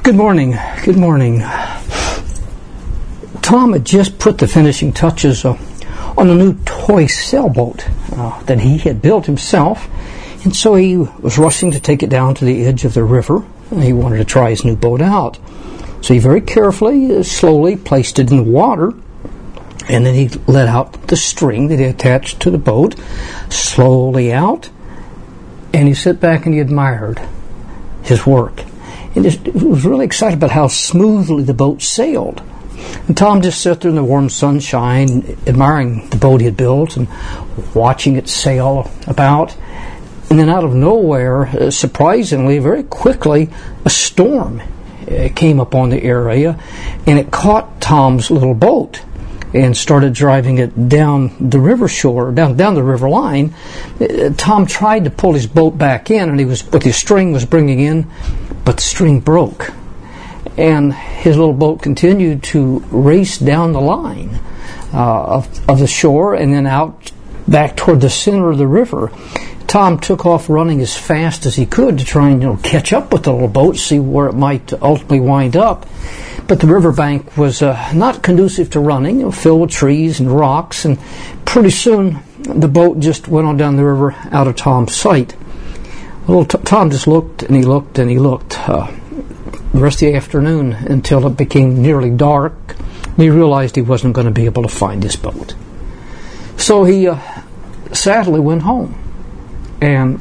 Good morning. Good morning. Tom had just put the finishing touches on a new toy sailboat that he had built himself, and so he was rushing to take it down to the edge of the river. He wanted to try his new boat out. So he very carefully, slowly placed it in the water, and then he let out the string that he attached to the boat, slowly out, and he sat back and he admired his work. And he was really excited about how smoothly the boat sailed. And Tom just sat there in the warm sunshine, admiring the boat he had built and watching it sail about. And then out of nowhere, surprisingly, very quickly, a storm came upon the area, and it caught Tom's little boat and started driving it down the river shore, down the river line. Tom tried to pull his boat back in, and but the string was bringing in, but the string broke. And his little boat continued to race down the line of the shore and then out back toward the center of the river. Tom took off running as fast as he could to try and catch up with the little boat, see where it might ultimately wind up. But the riverbank was not conducive to running, filled with trees and rocks, and pretty soon the boat just went on down the river out of Tom's sight. Well, Tom just looked and he looked and he looked the rest of the afternoon until it became nearly dark, and he realized he wasn't going to be able to find his boat. So he sadly went home and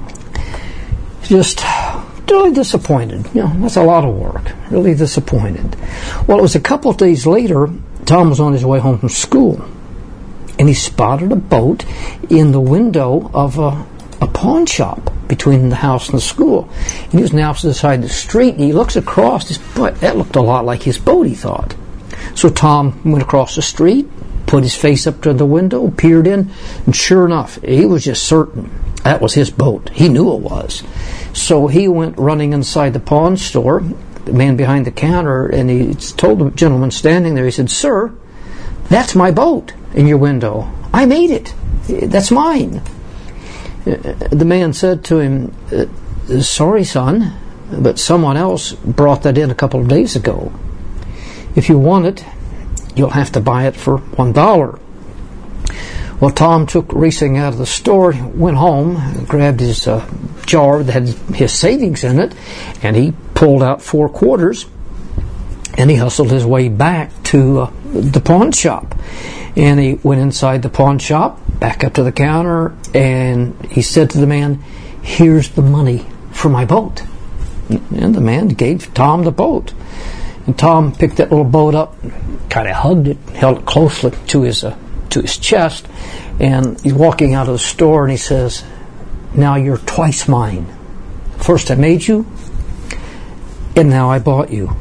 just really disappointed. That's a lot of work. Really disappointed. Well, it was a couple of days later, Tom was on his way home from school, and he spotted a boat in the window of a pawn shop between the house and the school. And he was now to the side of the street, and he looks across. Boy, that looked a lot like his boat, he thought. So Tom went across the street, put his face up to the window, peered in, and sure enough, he was just certain that was his boat. He knew it was. So he went running inside the pawn store, the man behind the counter, and he told the gentleman standing there, he said, "Sir, that's my boat in your window. I made it. That's mine." The man said to him, "Sorry, son, but someone else brought that in a couple of days ago. If you want it, you'll have to buy it for $1. Well, Tom took racing out of the store, went home, grabbed his jar that had his savings in it, and he pulled out 4 quarters, and he hustled his way back to the pawn shop. And he went inside the pawn shop, back up to the counter, and he said to the man, "Here's the money for my boat." And the man gave Tom the boat. And Tom picked that little boat up, kind of hugged it, held it closely to his chest, and he's walking out of the store, and he says, "Now you're twice mine. First I made you, and now I bought you."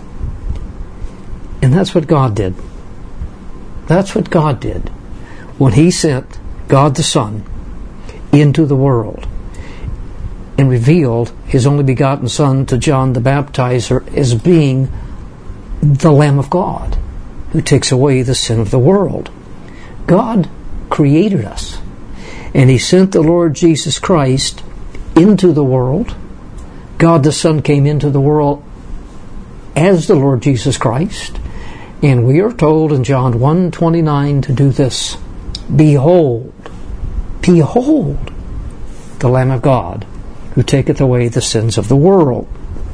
And that's what God did. That's what God did when He sent God the Son into the world and revealed His only begotten Son to John the Baptizer as being the Lamb of God who takes away the sin of the world. God created us, and He sent the Lord Jesus Christ into the world. God the Son came into the world as the Lord Jesus Christ, and we are told in John 1:29 to do this: "Behold, behold, the Lamb of God, who taketh away the sins of the world."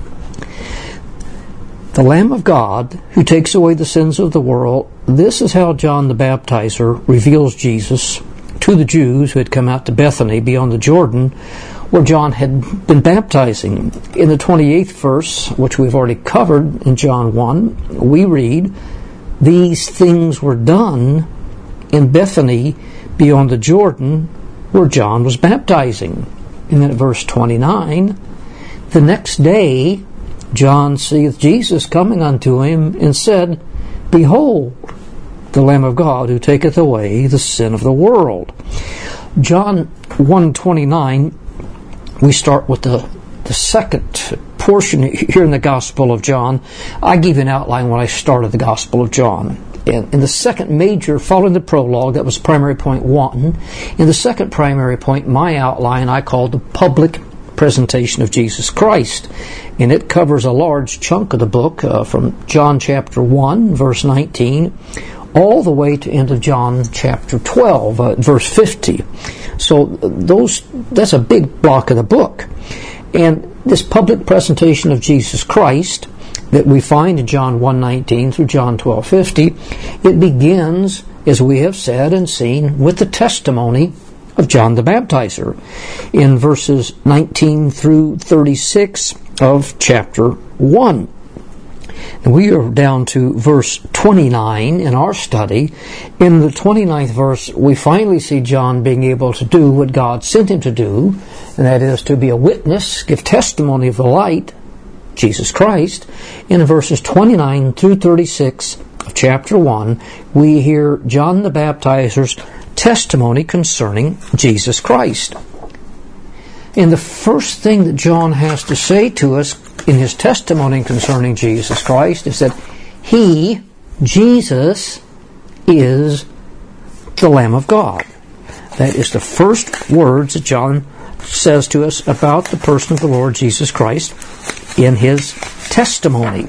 The Lamb of God, who takes away the sins of the world. This is how John the Baptizer reveals Jesus to the Jews who had come out to Bethany beyond the Jordan, where John had been baptizing. In the 28th verse, which we've already covered in John 1, we read, "These things were done in Bethany beyond the Jordan, where John was baptizing." And then at verse 29, "The next day John seeth Jesus coming unto him, and said, Behold, the Lamb of God, who taketh away the sin of the world." John 1:29, we start with the second portion here in the Gospel of John. I gave you an outline when I started the Gospel of John. And in the second major, following the prologue, that was primary point 1. In the second primary point, my outline, I called the public presentation of Jesus Christ. And it covers a large chunk of the book from John chapter 1, verse 19, all the way to end of John chapter 12, verse 50. So that's a big block of the book. And this public presentation of Jesus Christ that we find in John 1:19 through John 12:50, it begins, as we have said and seen, with the testimony of John the Baptizer in verses 19 through 36 of chapter 1. And we are down to verse 29 in our study. In the 29th verse, we finally see John being able to do what God sent him to do, and that is to be a witness, give testimony of the light, Jesus Christ. In verses 29 through 36 of chapter 1, we hear John the Baptizer's testimony concerning Jesus Christ. And the first thing that John has to say to us in his testimony concerning Jesus Christ is that he, Jesus, is the Lamb of God. That is the first words that John says to us about the person of the Lord Jesus Christ in his testimony.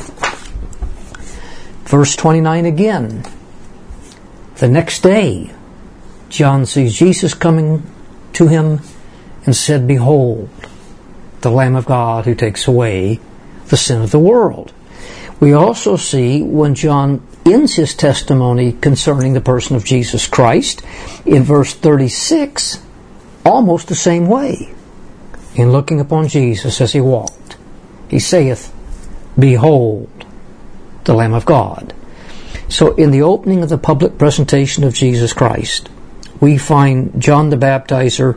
Verse 29 again. The next day, John sees Jesus coming to him and said, "Behold, the Lamb of God who takes away the sin of the world." We also see when John ends his testimony concerning the person of Jesus Christ in verse 36, almost the same way. In looking upon Jesus as he walked, he saith, "Behold, the Lamb of God." So in the opening of the public presentation of Jesus Christ, we find John the Baptizer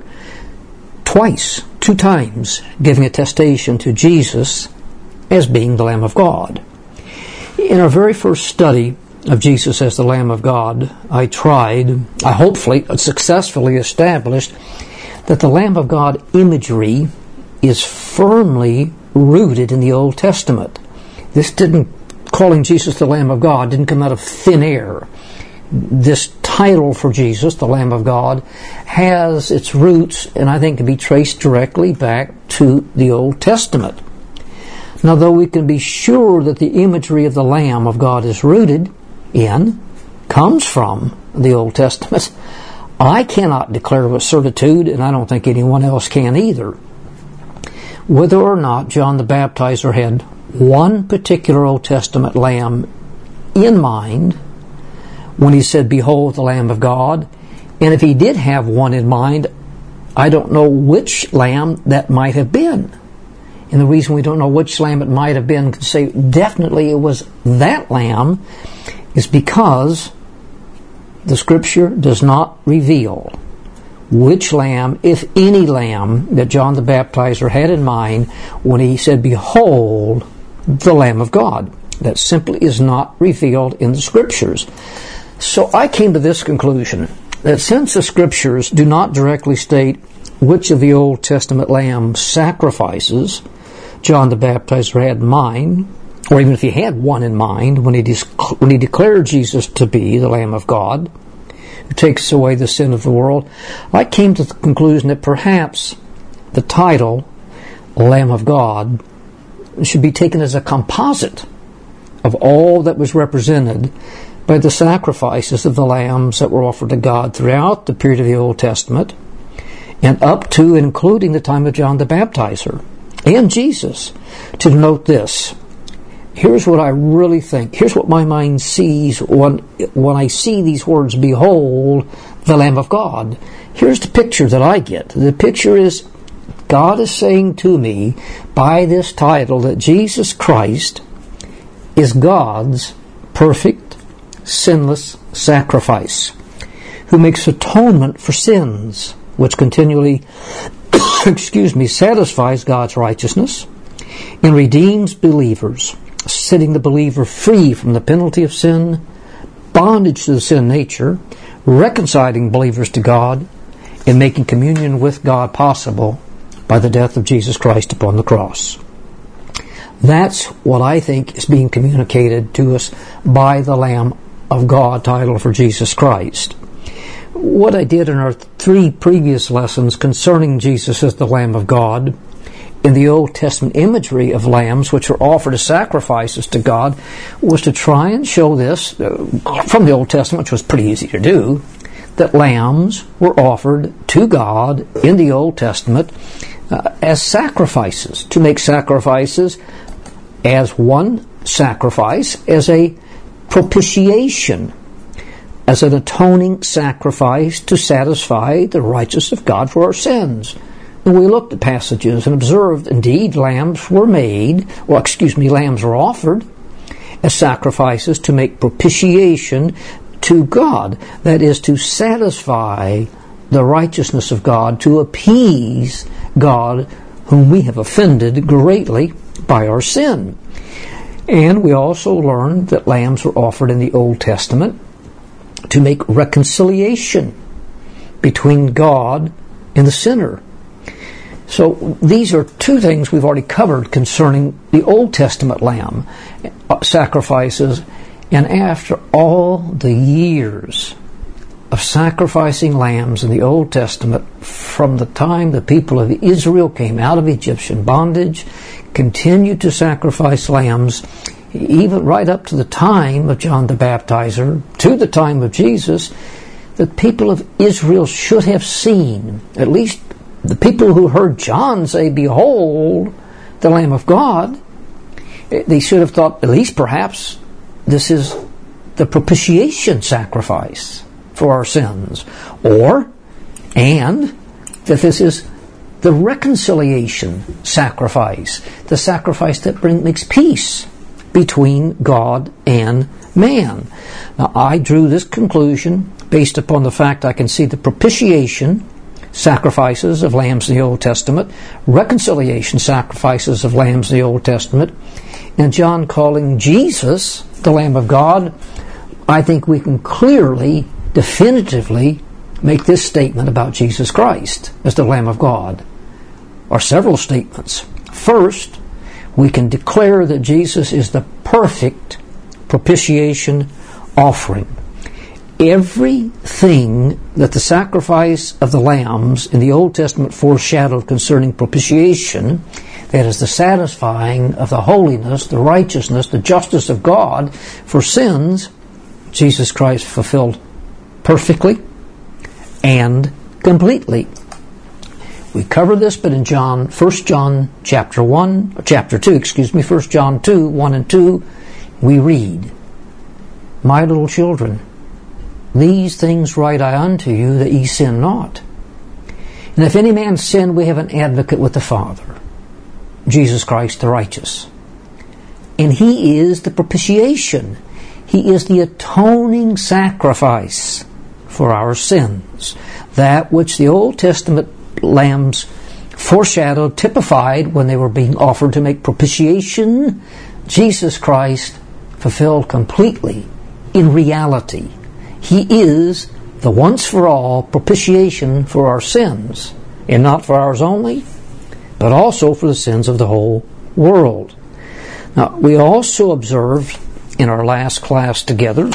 two times, giving attestation to Jesus as being the Lamb of God. In our very first study of Jesus as the Lamb of God, I hopefully successfully established that the Lamb of God imagery is firmly rooted in the Old Testament. Calling Jesus the Lamb of God didn't come out of thin air. This title for Jesus, the Lamb of God, has its roots, and I think can be traced directly back to the Old Testament. Now, though we can be sure that the imagery of the Lamb of God is comes from the Old Testament, I cannot declare with certitude, and I don't think anyone else can either, whether or not John the Baptizer had one particular Old Testament lamb in mind when he said, "Behold, the Lamb of God." And if he did have one in mind, I don't know which lamb that might have been. And the reason we don't know which lamb it might have been, to say definitely it was that lamb, is because the Scripture does not reveal which lamb, if any lamb, that John the Baptizer had in mind when he said, "Behold, the Lamb of God." That simply is not revealed in the Scriptures. So I came to this conclusion, that since the Scriptures do not directly state which of the Old Testament lamb sacrifices John the Baptizer had in mind, or even if he had one in mind when he declared Jesus to be the Lamb of God who takes away the sin of the world, I came to the conclusion that perhaps the title Lamb of God should be taken as a composite of all that was represented by the sacrifices of the lambs that were offered to God throughout the period of the Old Testament and up to and including the time of John the Baptizer and Jesus, to denote this. Here's what I really think. Here's what my mind sees when I see these words, "Behold, the Lamb of God." Here's the picture that I get. The picture is God is saying to me by this title that Jesus Christ is God's perfect, sinless sacrifice, who makes atonement for sins, which continually satisfies God's righteousness and redeems believers, setting the believer free from the penalty of sin, bondage to the sin nature, reconciling believers to God, and making communion with God possible by the death of Jesus Christ upon the cross. That's what I think is being communicated to us by the Lamb of God title for Jesus Christ. What I did in our 3 previous lessons concerning Jesus as the Lamb of God in the Old Testament imagery of lambs which were offered as sacrifices to God was to try and show this from the Old Testament, which was pretty easy to do, that lambs were offered to God in the Old Testament as sacrifices, to make sacrifices as one sacrifice, as a propitiation, as an atoning sacrifice to satisfy the righteousness of God for our sins. And we looked at passages and observed, indeed, lambs were offered as sacrifices to make propitiation to God. That is, to satisfy the righteousness of God, to appease God, whom we have offended greatly by our sin. And we also learned that lambs were offered in the Old Testament to make reconciliation between God and the sinner. So these are two things we've already covered concerning the Old Testament lamb sacrifices. And after all the years of sacrificing lambs in the Old Testament, from the time the people of Israel came out of Egyptian bondage, continued to sacrifice lambs, even right up to the time of John the Baptizer, to the time of Jesus, the people of Israel should have seen, at least the people who heard John say, "Behold, the Lamb of God," they should have thought, at least perhaps, this is the propitiation sacrifice for our sins, and that this is the reconciliation sacrifice, the sacrifice that makes peace between God and man. Now, I drew this conclusion based upon the fact I can see the propitiation sacrifices of lambs in the Old Testament, reconciliation sacrifices of lambs in the Old Testament, and John calling Jesus the Lamb of God. I think we can clearly, definitively make this statement about Jesus Christ as the Lamb of God, or several statements. First, we can declare that Jesus is the perfect propitiation offering. Everything that the sacrifice of the lambs in the Old Testament foreshadowed concerning propitiation, that is the satisfying of the holiness, the righteousness, the justice of God for sins, Jesus Christ fulfilled perfectly and completely. We cover this, but in 1 John 2, 1 and 2, we read, "My little children, these things write I unto you, that ye sin not. And if any man sin, we have an advocate with the Father, Jesus Christ the righteous. And He is the propitiation. He is the atoning sacrifice for our sins. That which the Old Testament lambs foreshadowed, typified when they were being offered to make propitiation, Jesus Christ fulfilled completely in reality. He is the once-for-all propitiation for our sins, and not for ours only, but also for the sins of the whole world." Now, we also observed in our last class together,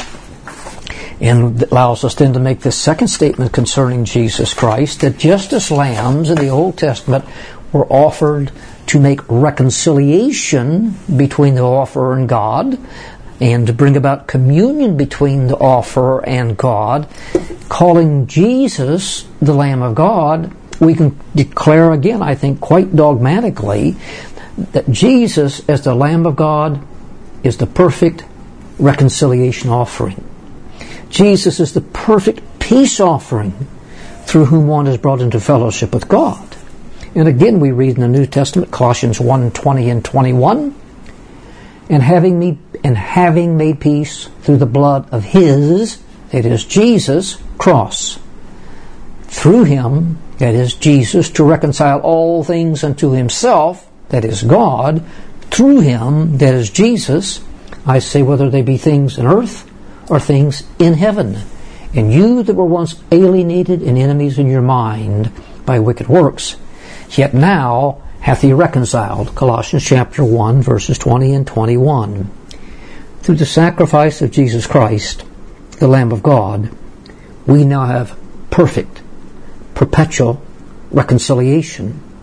and it allows us then to make this second statement concerning Jesus Christ, that just as lambs in the Old Testament were offered to make reconciliation between the offerer and God, and to bring about communion between the offerer and God, calling Jesus the Lamb of God, we can declare again, I think, quite dogmatically, that Jesus as the Lamb of God is the perfect reconciliation offering. Jesus is the perfect peace offering through whom one is brought into fellowship with God. And again, we read in the New Testament, Colossians 1:20 and 21, and having made peace through the blood of His, that is Jesus, cross. Through Him, that is Jesus, to reconcile all things unto Himself, that is God. Through Him, that is Jesus, I say, whether they be things in earth or things in heaven. And you that were once alienated and enemies in your mind by wicked works, yet now hath He reconciled. Colossians chapter 1, verses 20 and 21. Through the sacrifice of Jesus Christ, the Lamb of God, we now have perfect, perpetual reconciliation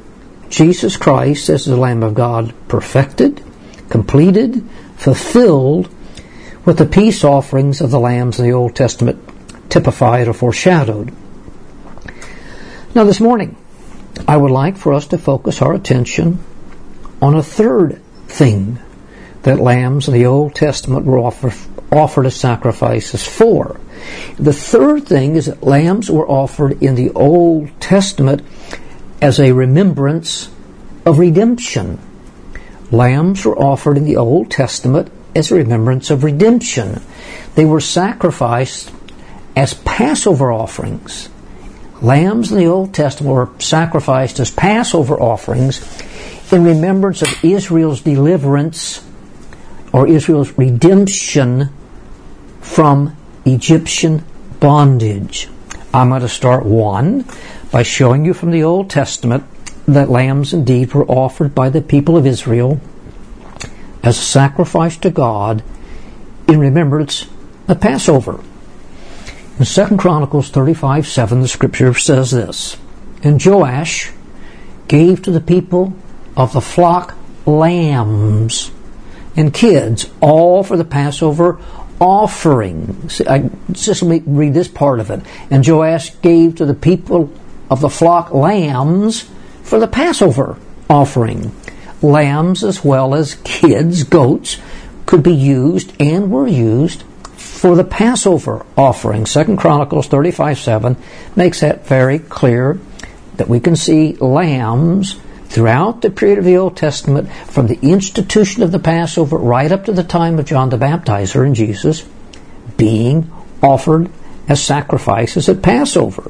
Jesus Christ as the Lamb of God perfected, completed, fulfilled what the peace offerings of the lambs in the Old Testament typified or foreshadowed. Now this morning, I would like for us to focus our attention on a third thing that lambs in the Old Testament were offered as sacrifices for. The third thing is that lambs were offered in the Old Testament as a remembrance of redemption. Lambs were offered in the Old Testament as a remembrance of redemption. They were sacrificed as Passover offerings. Lambs in the Old Testament were sacrificed as Passover offerings in remembrance of Israel's deliverance or Israel's redemption from Egyptian bondage. I'm going to start by showing you from the Old Testament that lambs indeed were offered by the people of Israel as a sacrifice to God in remembrance of Passover. In 2 Chronicles 35:7, the scripture says this, "And Joash gave to the people of the flock lambs and kids, all for the Passover offering." Just let me read this part of it. "And Joash gave to the people of the flock lambs for the Passover offering." Lambs as well as kids, goats, could be used and were used for the Passover offering. 2 Chronicles 35:7 makes that very clear, that we can see lambs throughout the period of the Old Testament, from the institution of the Passover right up to the time of John the Baptizer and Jesus, being offered as sacrifices at Passover.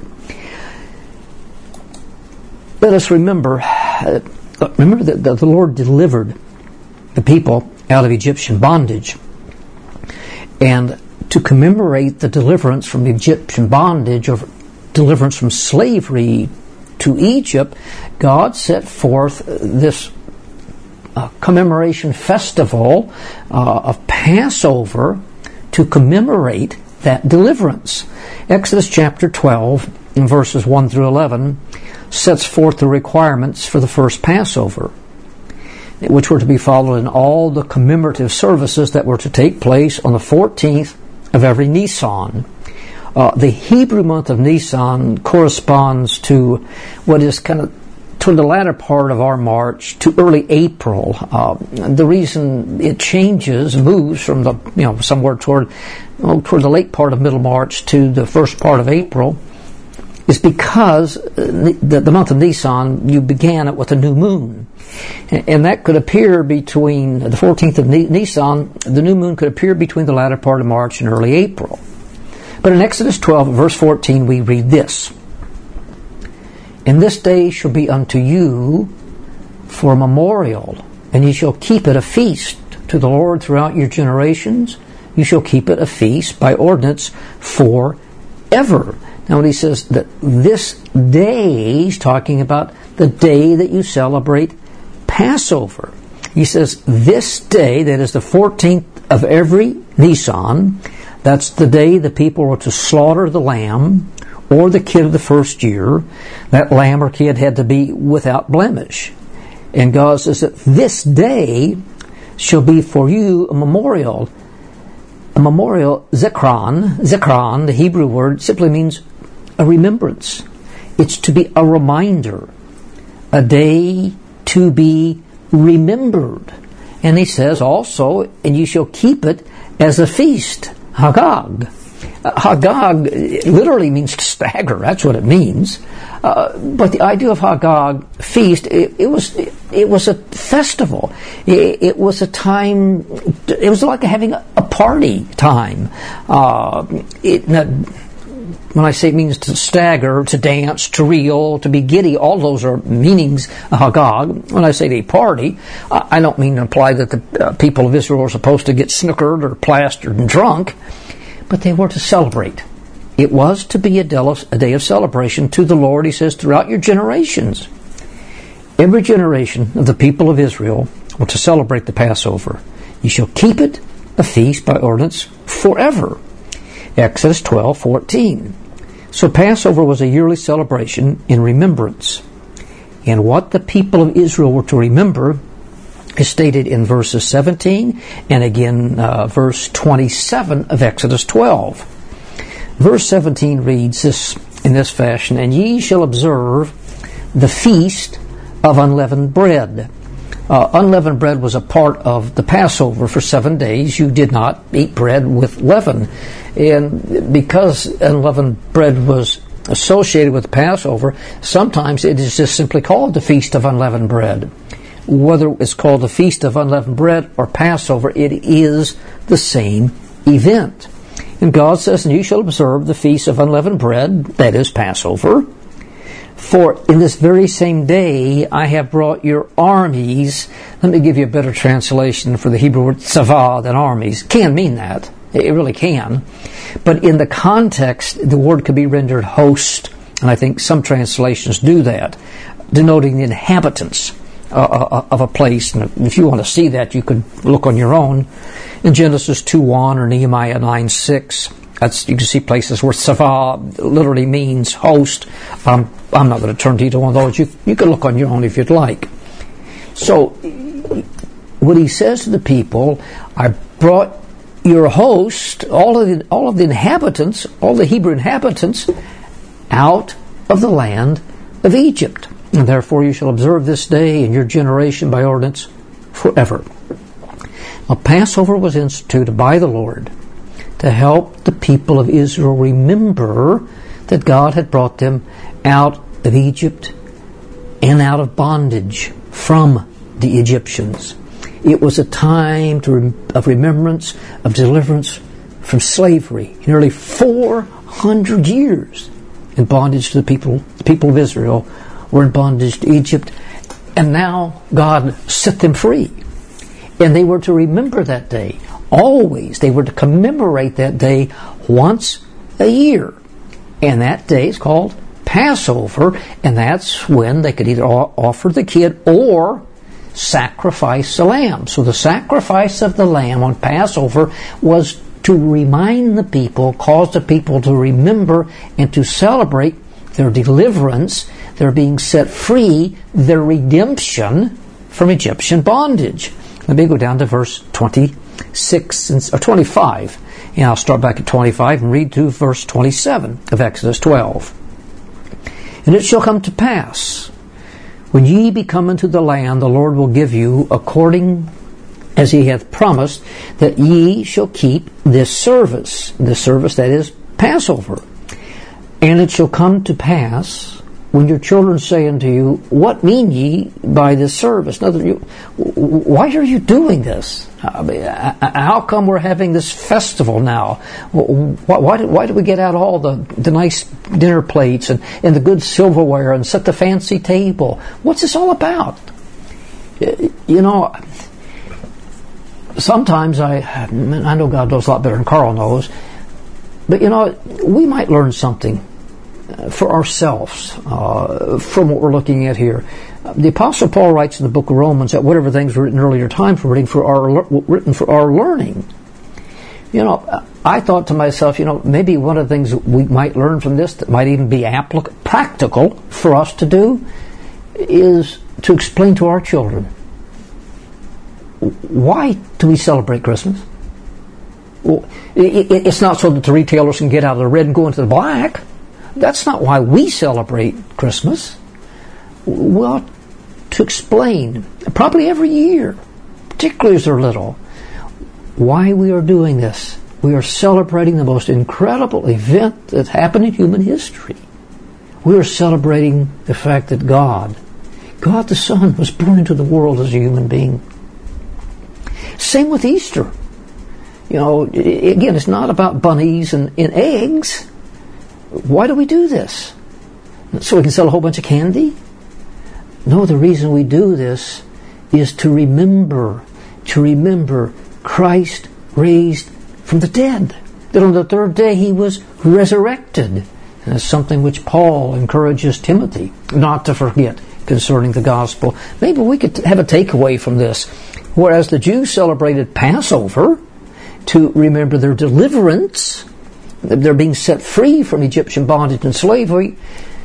Let us remember that the Lord delivered the people out of Egyptian bondage. And to commemorate the deliverance from Egyptian bondage, or deliverance from slavery to Egypt, God set forth this commemoration festival of Passover to commemorate that deliverance. Exodus chapter 12, in verses 1 through 11, sets forth the requirements for the first Passover, which were to be followed in all the commemorative services that were to take place on the 14th of every Nisan. The Hebrew month of Nisan corresponds to what is kind of toward the latter part of our March to early April. The reason it moves from the somewhere toward the late part of middle March to the first part of April is because the month of Nisan, you began it with a new moon. And that could appear between the 14th of Nisan, the new moon could appear between the latter part of March and early April. But in Exodus 12, verse 14, we read this, "And this day shall be unto you for a memorial, and ye shall keep it a feast to the Lord throughout your generations. You shall keep it a feast by ordinance forever." Now when he says that this day, he's talking about the day that you celebrate Passover. He says this day, that is the 14th of every Nisan, that's the day the people were to slaughter the lamb or the kid of the first year. That lamb or kid had to be without blemish. And God says that this day shall be for you a memorial. A memorial, zikron, the Hebrew word, simply means a remembrance. It's to be a reminder, a day to be remembered. And he says also, and you shall keep it as a feast, Hagag. Hagag literally means to stagger. That's what it means. But the idea of Hagag, feast, it was a festival. It was a time. It was like having a party time. When I say it means to stagger, to dance, to reel, to be giddy, all those are meanings of Hagag. When I say a party, I don't mean to imply that the people of Israel are supposed to get snookered or plastered and drunk, but they were to celebrate. It was to be a day of celebration to the Lord, he says, throughout your generations. Every generation of the people of Israel were to celebrate the Passover. You shall keep it a feast by ordinance forever. Exodus 12:14. So Passover was a yearly celebration in remembrance. And what the people of Israel were to remember is stated in verses 17 and again verse 27 of Exodus 12. Verse 17 reads this in this fashion, "And ye shall observe the feast of unleavened bread." Unleavened bread was a part of the Passover for 7 days. You did not eat bread with leaven. And because unleavened bread was associated with Passover, sometimes it is just simply called the Feast of Unleavened Bread. Whether it's called the Feast of Unleavened Bread or Passover, it is the same event. And God says, "And you shall observe the Feast of Unleavened Bread," that is Passover, "for in this very same day I have brought your armies." Let me give you a better translation for the Hebrew word tzavah than armies. Can mean that. It really can. But in the context, the word could be rendered host, and I think some translations do that, denoting the inhabitants of a place. And if you want to see that, you could look on your own in Genesis 2:1 or Nehemiah 9:6. You can see places where tzavah literally means host. I'm not going to turn to either one of those. You can look on your own if you'd like. So, what he says to the people, "I brought your host, all of the inhabitants, all the Hebrew inhabitants, out of the land of Egypt. And therefore you shall observe this day in your generation by ordinance forever." Now, Passover was instituted by the Lord to help the people of Israel remember that God had brought them out of Egypt and out of bondage from the Egyptians. It was a time of remembrance, of deliverance from slavery. Nearly 400 years in bondage to the people of Israel were in bondage to Egypt, and now God set them free. And they were to remember that day. Always, they were to commemorate that day once a year. And that day is called Passover, and that's when they could either offer the kid or sacrifice the lamb. So the sacrifice of the lamb on Passover was to remind the people, cause the people to remember and to celebrate their deliverance, their being set free, their redemption from Egyptian bondage. Let me go down to verse 26 or 25. And I'll start back at 25 and read to verse 27 of Exodus 12. "And it shall come to pass, when ye be come into the land the Lord will give you, according as he hath promised, that ye shall keep this service that is Passover. And it shall come to pass, when your children say unto you, What mean ye by this service?" In other words, why are you doing this? How come we're having this festival now? Why do we get out all the nice dinner plates and the good silverware and set the fancy table? What's this all about? You know, sometimes I know God knows a lot better than Carl knows, but you know, we might learn something for ourselves from what we're looking at here. The Apostle Paul writes in the book of Romans that whatever things were written in earlier times were written for our learning. You know, I thought to myself, you know, maybe one of the things we might learn from this that might even be practical for us to do is to explain to our children, why do we celebrate Christmas? Well, it's not so that the retailers can get out of the red and go into the black. That's not why we celebrate Christmas. Well, to explain, probably every year, particularly as they're little, why we are doing this. We are celebrating the most incredible event that's happened in human history. We are celebrating the fact that God the Son, was born into the world as a human being. Same with Easter. You know, again, it's not about bunnies and eggs. Why do we do this? So we can sell a whole bunch of candy? No, the reason we do this is to remember Christ raised from the dead. That on the third day he was resurrected. And that's something which Paul encourages Timothy not to forget concerning the gospel. Maybe we could have a takeaway from this. Whereas the Jews celebrated Passover to remember their deliverance, they're being set free from Egyptian bondage and slavery,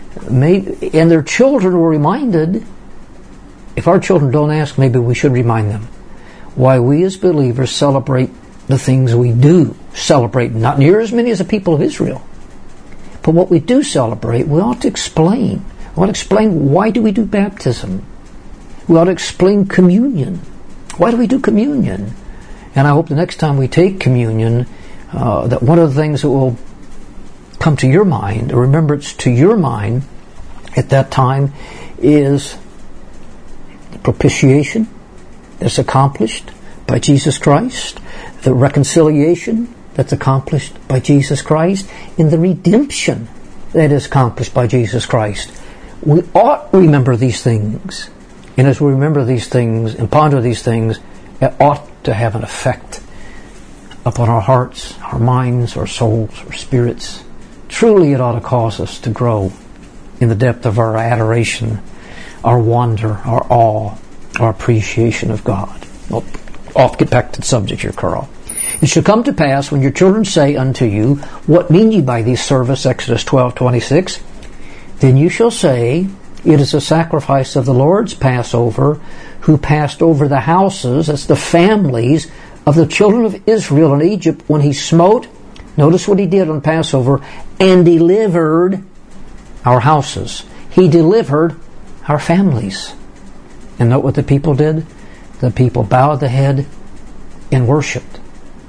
and their children were reminded. If our children don't ask, maybe we should remind them why we as believers celebrate the things we do celebrate. Not near as many as the people of Israel. But what we do celebrate, we ought to explain. We ought to explain, why do we do baptism? We ought to explain communion. Why do we do communion? And I hope the next time we take communion, that one of the things that will come to your mind, a remembrance to your mind at that time, is the propitiation that's accomplished by Jesus Christ, the reconciliation that's accomplished by Jesus Christ, and the redemption that is accomplished by Jesus Christ. We ought to remember these things. And as we remember these things and ponder these things, it ought to have an effect upon our hearts, our minds, our souls, our spirits. Truly it ought to cause us to grow in the depth of our adoration, our wonder, our awe, our appreciation of God. Well, I'll get back to the subject here, Carl. It shall come to pass, when your children say unto you, What mean ye by these service? Exodus 12:26. Then you shall say, It is a sacrifice of the Lord's Passover, who passed over the houses, that's the families, of the children of Israel in Egypt, when he smote, notice what he did on Passover, and delivered our houses. He delivered our families. And note what the people did? The people bowed the head and worshipped.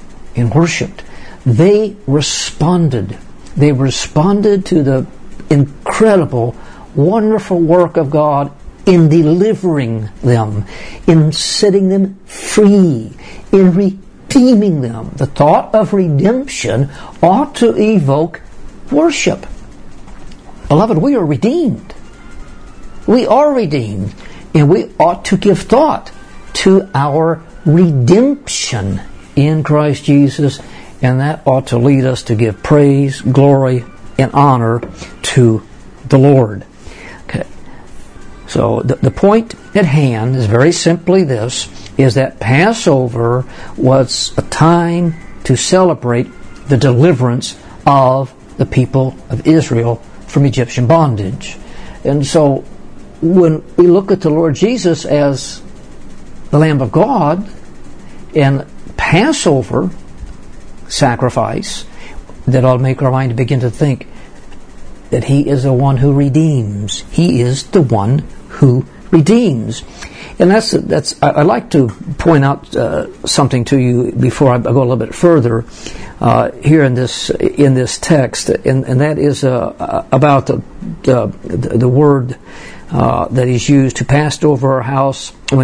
They responded. They responded to the incredible, wonderful work of God in delivering them, in setting them free, in redeeming them. The thought of redemption ought to evoke worship. Beloved, we are redeemed. We are redeemed, and we ought to give thought to our redemption in Christ Jesus, and that ought to lead us to give praise, glory, and honor to the Lord. Okay. So the point at hand is very simply this, is that Passover was a time to celebrate the deliverance of the people of Israel from Egyptian bondage. And so when we look at the Lord Jesus as the Lamb of God and Passover sacrifice, that ought to make our mind begin to think that He is the one who redeems. He is the one who redeems. And that's. I'd like to point out something to you before I go a little bit further here in this text, and that is about the word that is used, who passed over our house when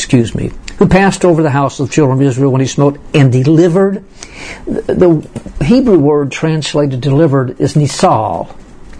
who passed over the house of the children of Israel when he smote and delivered. The Hebrew word translated delivered is nisal.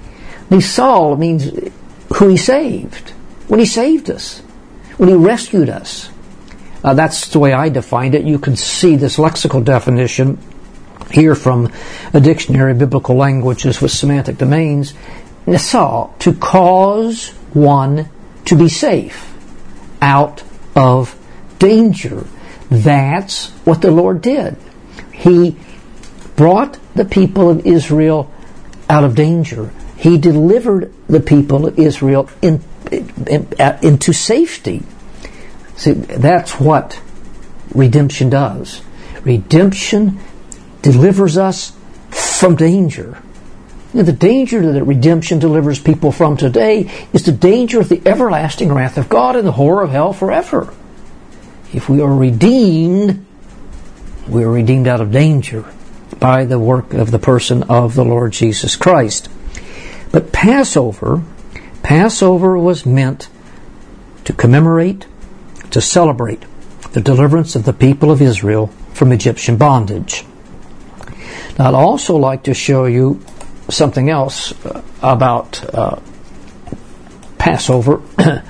Nisal means who He saved. When He saved us. When He rescued us. That's the way I defined it. You can see this lexical definition here from a dictionary of biblical languages with semantic domains. Nisal, to cause one to be safe, out of danger. That's what the Lord did. He brought the people of Israel out of danger. He delivered the people of Israel into safety. See, that's what redemption does. Redemption delivers us from danger. Now, the danger that redemption delivers people from today is the danger of the everlasting wrath of God and the horror of hell forever. If we are redeemed out of danger by the work of the person of the Lord Jesus Christ. But Passover was meant to commemorate, to celebrate the deliverance of the people of Israel from Egyptian bondage. Now, I'd also like to show you something else about Passover, and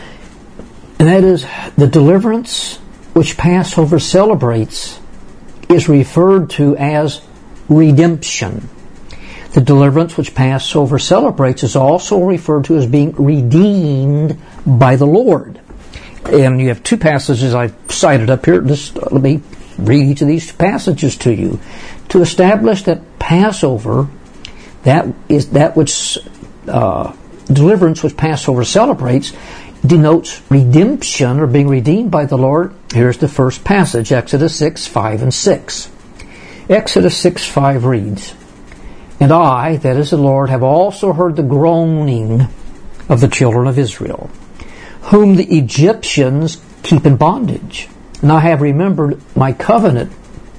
that is the deliverance which Passover celebrates is referred to as redemption. The deliverance which Passover celebrates is also referred to as being redeemed by the Lord. And you have two passages I've cited up here. Let me read each of these passages to you to establish that Passover, that is that which deliverance which Passover celebrates denotes redemption or being redeemed by the Lord. Here's the first passage, Exodus 6, 5 and 6. Exodus 6, 5 reads, "And I, that is the Lord, have also heard the groaning of the children of Israel, whom the Egyptians keep in bondage. And I have remembered my covenant.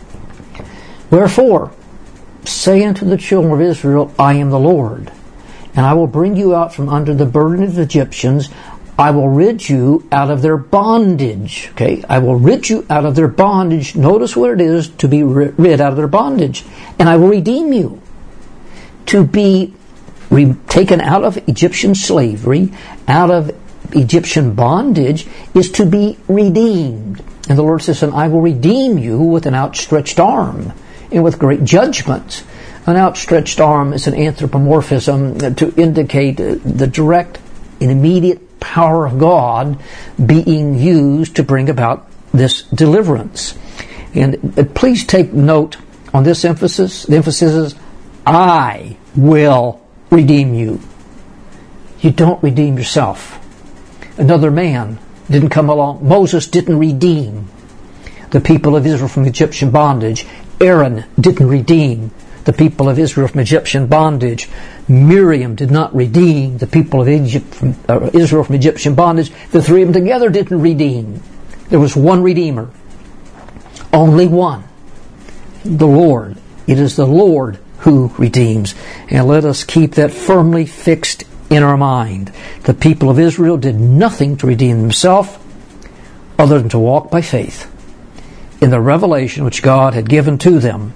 Wherefore, say unto the children of Israel, I am the Lord, and I will bring you out from under the burden of the Egyptians. I will rid you out of their bondage." Okay, I will rid you out of their bondage. Notice what it is to be rid out of their bondage. "And I will redeem you." To be taken out of Egyptian slavery, out of Egyptian bondage, is to be redeemed. And the Lord says, "And I will redeem you with an outstretched arm and with great judgment." An outstretched arm is an anthropomorphism to indicate the direct and immediate power of God being used to bring about this deliverance. And please take note on this emphasis. The emphasis is, I will redeem you. You don't redeem yourself. Another man didn't come along. Moses didn't redeem the people of Israel from Egyptian bondage. Aaron didn't redeem the people of Israel from Egyptian bondage. Miriam did not redeem the people of Israel from Egyptian bondage. The three of them together didn't redeem. There was one Redeemer. Only one. The Lord. It is the Lord who redeems. And let us keep that firmly fixed in our mind. The people of Israel did nothing to redeem themselves other than to walk by faith in the revelation which God had given to them.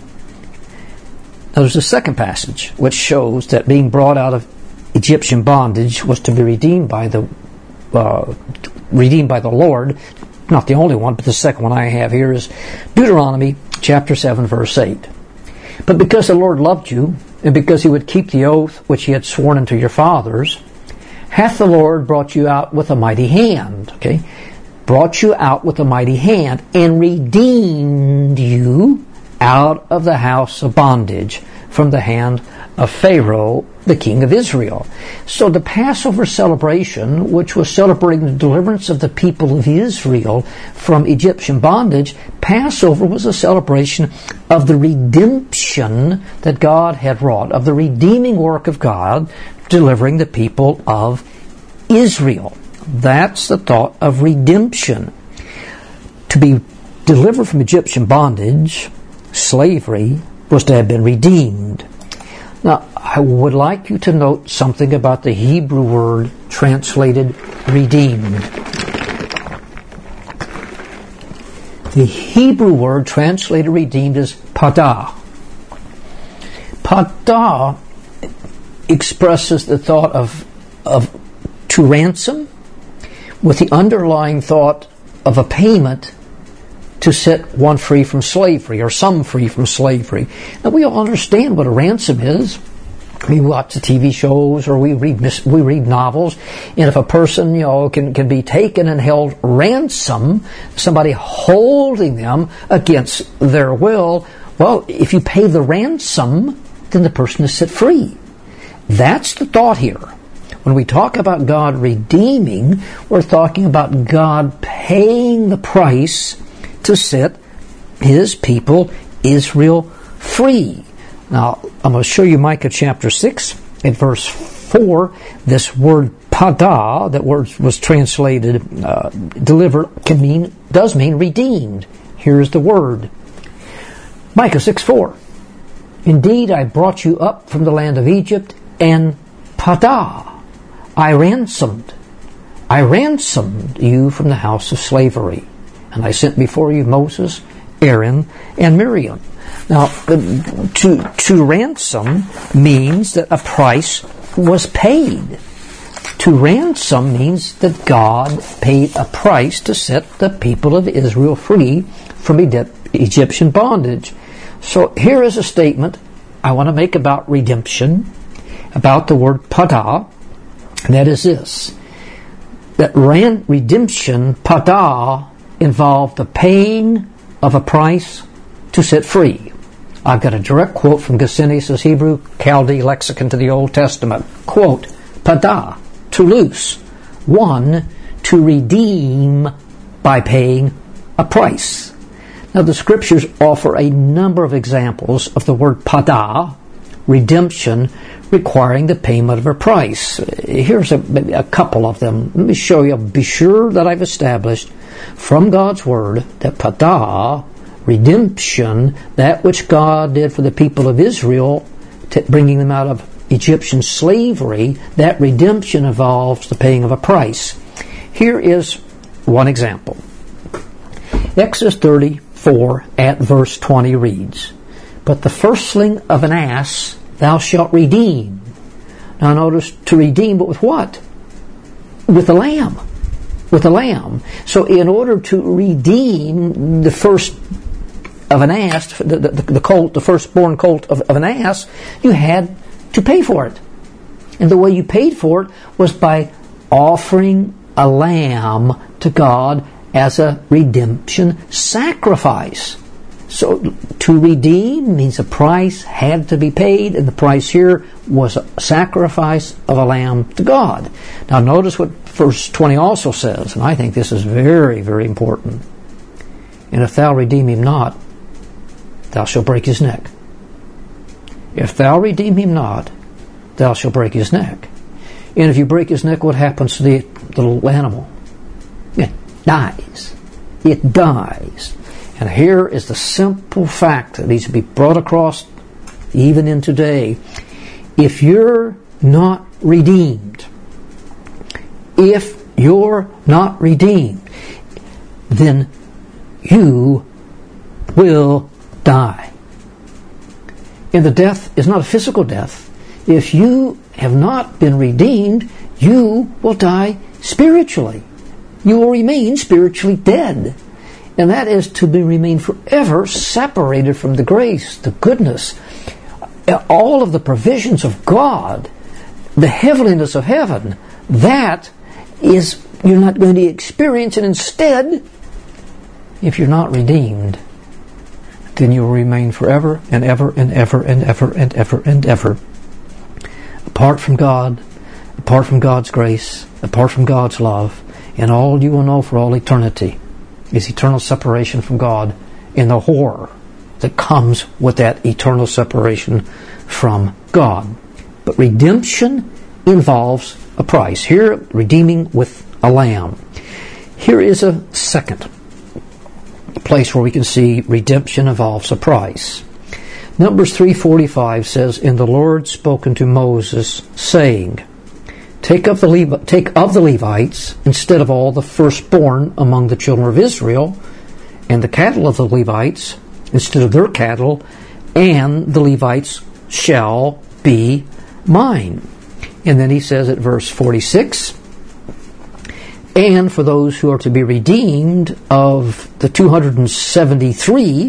Now there's a second passage which shows that being brought out of Egyptian bondage was to be redeemed by the Lord. Not the only one, but the second one I have here is Deuteronomy chapter 7, verse 8. "But because the Lord loved you, and because he would keep the oath which he had sworn unto your fathers, hath the Lord brought you out with a mighty hand." Okay? Brought you out with a mighty hand, and redeemed you out of the house of bondage, from the hand of Pharaoh, the king of Israel. So the Passover celebration, which was celebrating the deliverance of the people of Israel from Egyptian bondage, Passover was a celebration of the redemption that God had wrought, of the redeeming work of God, delivering the people of Israel. That's the thought of redemption. To be delivered from Egyptian bondage, slavery, was to have been redeemed. Now, I would like you to note something about the Hebrew word translated redeemed. The Hebrew word translated redeemed is padah. Padah expresses the thought of to ransom, with the underlying thought of a payment to set one free from slavery, or some free from slavery. Now, we all understand what a ransom is. We watch the TV shows, or we read novels, and if a person, can be taken and held ransom, somebody holding them against their will, well, if you pay the ransom, then the person is set free. That's the thought here. When we talk about God redeeming, we're talking about God paying the price to set his people, Israel, free. Now, I'm going to show you Micah chapter 6 at verse 4. This word padah, that word was translated delivered, does mean redeemed. Here's the word. Micah 6:4. "Indeed, I brought you up from the land of Egypt, and padah, I ransomed you from the house of slavery. And I sent before you Moses, Aaron, and Miriam." Now, to ransom means that a price was paid. To ransom means that God paid a price to set the people of Israel free from Egyptian bondage. So here is a statement I want to make about redemption, about the word padah, and that is this: that redemption, padah, involved the paying of a price to set free. I've got a direct quote from Gesenius' Hebrew Chaldee Lexicon to the Old Testament. Quote, "Padah to loose. One, to redeem by paying a price. Now the Scriptures offer a number of examples of the word pada, redemption, requiring the payment of a price. Here's a couple of them. Let me show you. Be sure that I've established from God's Word that pada, redemption, that which God did for the people of Israel, bringing them out of Egyptian slavery, that redemption involves the paying of a price. Here is one example. Exodus 34 at verse 20 reads, "But the firstling of an ass thou shalt redeem." Now notice, to redeem, but with what? With a lamb. With a lamb. So in order to redeem the first of an ass, the colt, the firstborn colt of an ass, you had to pay for it. And the way you paid for it was by offering a lamb to God as a redemption sacrifice. So to redeem means a price had to be paid, and the price here was a sacrifice of a lamb to God. Now notice what verse 20 also says, and I think this is very, very important. "And if thou redeem him not, thou shalt break his neck." If thou redeem him not, thou shalt break his neck. And if you break his neck, what happens to the little animal? It dies. It dies. And here is the simple fact that needs to be brought across even in today. If you're not redeemed, then you will die. And the death is not a physical death. If you have not been redeemed, you will die spiritually. You will remain spiritually dead. And that is to remain forever separated from the grace, the goodness, all of the provisions of God, the heavenliness of heaven. That is, you're not going to experience. And instead, if you're not redeemed, then you will remain forever and ever and ever and ever and ever and ever apart from God, apart from God's grace, apart from God's love, and all you will know for all eternity is eternal separation from God and the horror that comes with that eternal separation from God. But redemption involves a price. Here, redeeming with a lamb. Here is a second place where we can see redemption involves a price. Numbers 3:45 says, "And the Lord spoke unto Moses, saying, Take of the Levites, instead of all the firstborn among the children of Israel, and the cattle of the Levites, instead of their cattle, and the Levites shall be mine." And then he says at verse 46, "And for those who are to be redeemed of the 273,"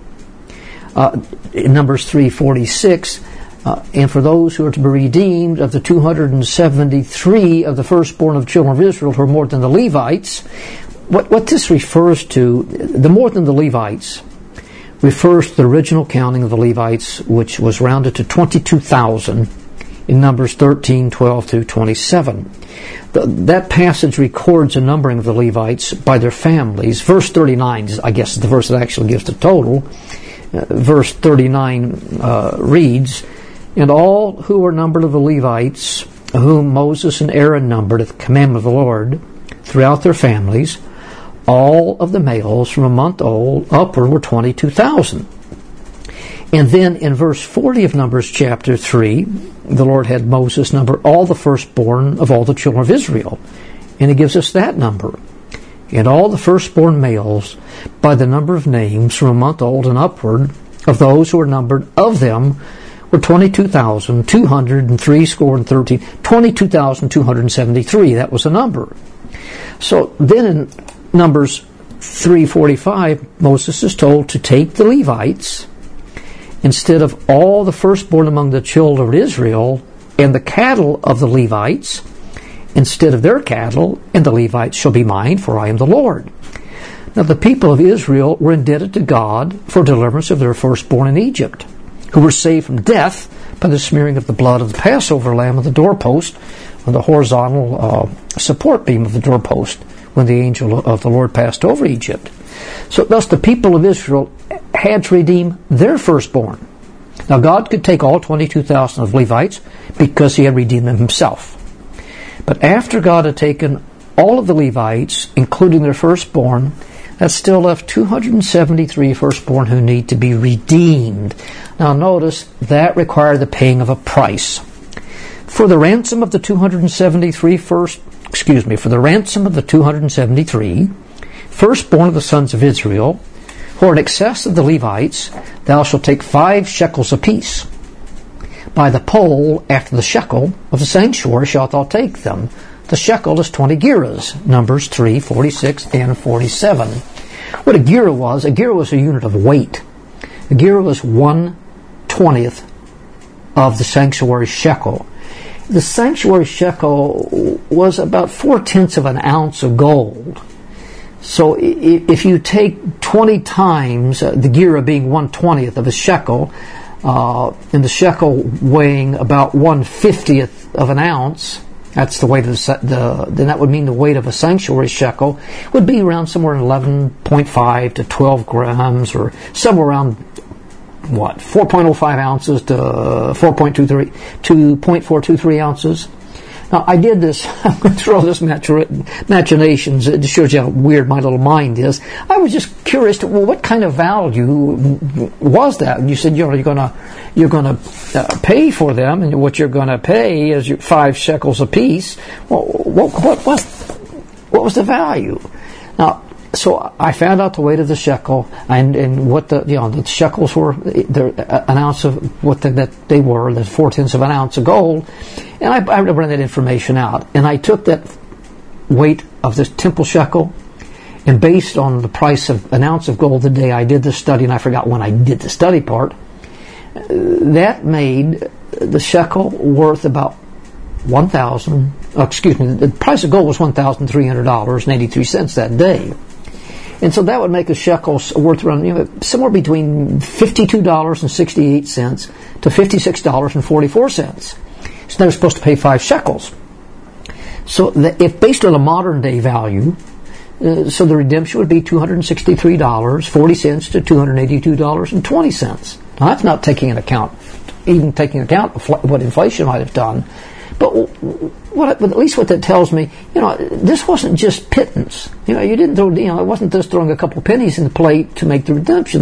in Numbers 3:46, "and for those who are to be redeemed of the 273 of the firstborn of the children of Israel who are more than the Levites." What this refers to, the more than the Levites, refers to the original counting of the Levites, which was rounded to 22,000 in Numbers 13:12 through 27. That passage records a numbering of the Levites by their families. Verse 39, I guess, is the verse that actually gives the total. Verse 39 reads, "And all who were numbered of the Levites, whom Moses and Aaron numbered at the commandment of the Lord, throughout their families, all of the males from a month old upward were 22,000. And then in verse 40 of Numbers chapter 3, the Lord had Moses number all the firstborn of all the children of Israel. And he gives us that number. "And all the firstborn males, by the number of names from a month old and upward, of those who were numbered of them, were 22,213, 22,273. That was the number. So then in Numbers 3:45, Moses is told to take the Levites, instead of all the firstborn among the children of Israel, and the cattle of the Levites, instead of their cattle, and the Levites shall be mine, for I am the Lord." Now the people of Israel were indebted to God for deliverance of their firstborn in Egypt, who were saved from death by the smearing of the blood of the Passover lamb on the doorpost the horizontal support beam of the doorpost when the angel of the Lord passed over Egypt. So thus the people of Israel had to redeem their firstborn. Now God could take all 22,000 of Levites because he had redeemed them himself. But after God had taken all of the Levites, including their firstborn, that still left 273 firstborn who need to be redeemed. Now notice, that required the paying of a price. For the ransom of the 273 firstborn of the sons of Israel, who are in excess of the Levites, thou shalt take 5 shekels apiece. By the poll after the shekel of the sanctuary shalt thou take them. The shekel is 20 gerahs, Numbers 3, 46 and 47. What a gerah was a unit of weight. A gerah was 1/20th of the sanctuary shekel. The sanctuary shekel was about 4/10 of an ounce of gold. So if you take 20 times the gerah being 1/20th of a shekel, and the shekel weighing about 1/50th of an ounce, that's the weight of then that would mean the weight of a sanctuary shekel would be around somewhere in 11.5 to 12 grams, or somewhere around 4.05 ounces to 0.423 ounces. Now, I did this, I'm going to throw this machinations, it just shows you how weird my little mind is. I was just curious to, well, what kind of value was that? And you said, you're going to pay for them, and what you're going to pay is 5 shekels apiece. Well, what was the value? Now, so I found out the weight of the shekel and what the shekels were, an ounce of what that they were, the 4/10 of an ounce of gold, and I ran that information out, and I took that weight of this temple shekel, and based on the price of an ounce of gold the day I did the study, and I forgot when I did the study part, that made the shekel worth about the price of gold was $1,300.83 that day. And so that would make a shekel worth around, somewhere between $52.68 to $56.44. So they were supposed to pay 5 shekels. So if based on a modern day value, so the redemption would be $263.40 to $282.20. Now that's not taking into account what inflation might have done. But at least what that tells me, this wasn't just pittance. You didn't throw, it wasn't just throwing a couple pennies in the plate to make the redemption.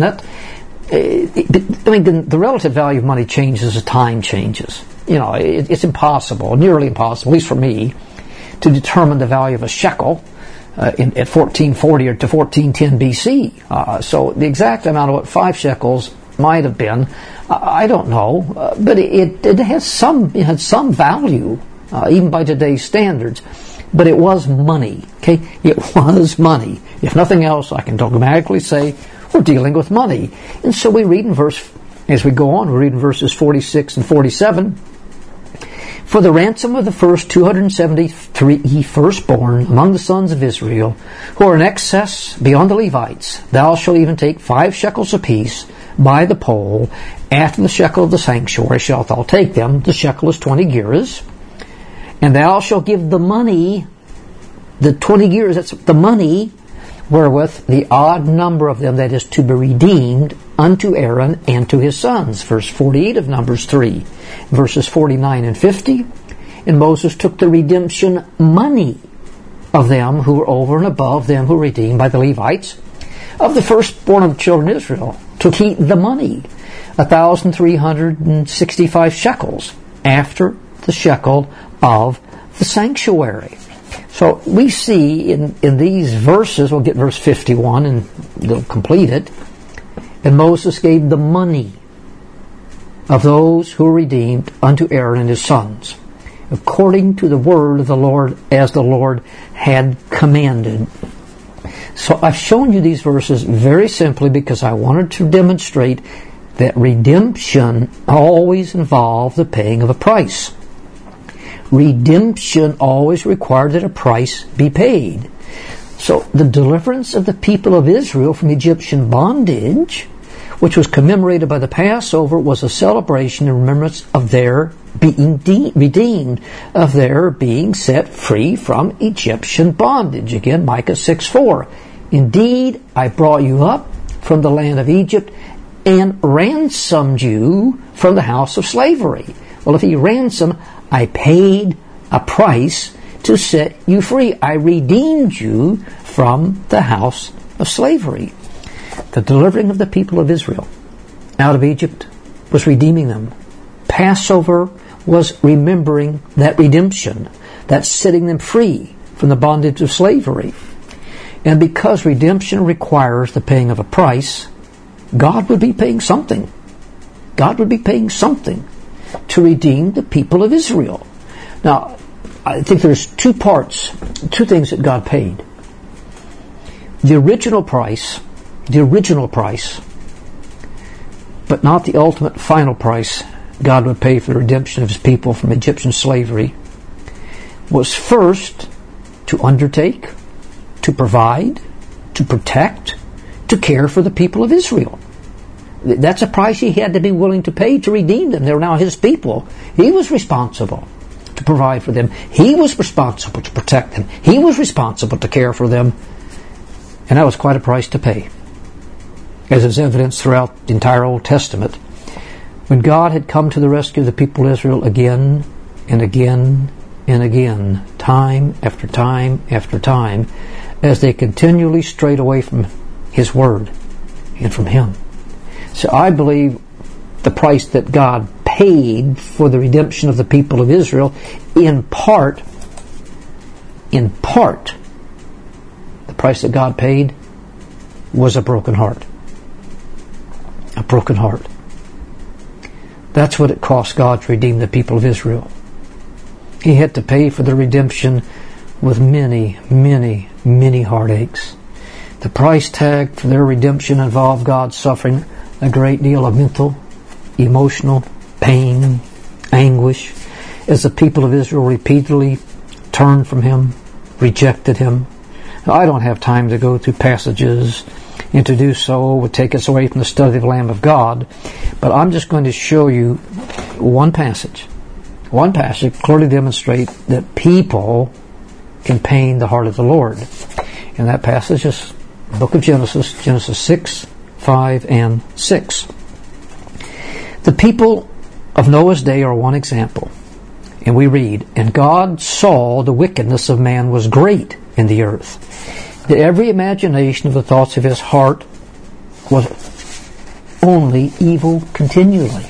The relative value of money changes as time changes. It's impossible, nearly impossible, at least for me, to determine the value of a shekel at 1440 or to 1410 BC. So the exact amount of what 5 shekels might have been, I don't know, but it had some value, even by today's standards. But it was money. Okay, it was money. If nothing else, I can dogmatically say we're dealing with money. And so we read as we go on, we read in verses 46 and 47. For the ransom of the first 273 firstborn among the sons of Israel, who are in excess beyond the Levites, thou shalt even take 5 shekels apiece by the poll. After the shekel of the sanctuary shalt thou take them. The shekel is 20 gerahs. And thou shalt give the money, the 20 gerahs, that's the money, wherewith the odd number of them that is to be redeemed unto Aaron and to his sons. Verse 48 of Numbers 3. Verses 49 and 50. And Moses took the redemption money of them who were over and above them who were redeemed by the Levites. Of the firstborn of the children of Israel took he the money, 1,365 shekels, after the shekel of the sanctuary. So we see in these verses, we'll get verse 51 and they'll complete it, and Moses gave the money of those who were redeemed unto Aaron and his sons, according to the word of the Lord, as the Lord had commanded. So I've shown you these verses very simply because I wanted to demonstrate that redemption always involved the paying of a price. Redemption always required that a price be paid. So the deliverance of the people of Israel from Egyptian bondage, which was commemorated by the Passover, was a celebration in remembrance of their being redeemed, of their being set free from Egyptian bondage. Again, Micah 6:4. Indeed, I brought you up from the land of Egypt and ransomed you from the house of slavery. Well, if he ransomed, I paid a price to set you free. I redeemed you from the house of slavery. The delivering of the people of Israel out of Egypt was redeeming them. Passover was remembering that redemption, that setting them free from the bondage of slavery. And because redemption requires the paying of a price, God would be paying something. God would be paying something to redeem the people of Israel. Now, I think there's two things that God paid. The original price, but not the ultimate final price God would pay for the redemption of His people from Egyptian slavery, was first to undertake, to provide, to protect, to care for the people of Israel. That's a price He had to be willing to pay to redeem them. They're now His people. He was responsible to provide for them. He was responsible to protect them. He was responsible to care for them. And that was quite a price to pay, as is evidenced throughout the entire Old Testament. When God had come to the rescue of the people of Israel again and again and again, time after time after time, as they continually strayed away from His Word and from Him. So I believe the price that God paid for the redemption of the people of Israel, in part, the price that God paid was a broken heart. A broken heart. That's what it cost God to redeem the people of Israel. He had to pay for the redemption with many, many, many heartaches. The price tag for their redemption involved God suffering a great deal of mental, emotional pain, anguish, as the people of Israel repeatedly turned from Him, rejected Him. Now, I don't have time to go through passages, and to do so would take us away from the study of the Lamb of God, but I'm just going to show you one passage clearly demonstrate that people can pain the heart of the Lord. And that passage is the book of Genesis 6, 5, and 6. The people of Noah's day are one example. And we read, and God saw the wickedness of man was great in the earth, that every imagination of the thoughts of his heart was only evil continually.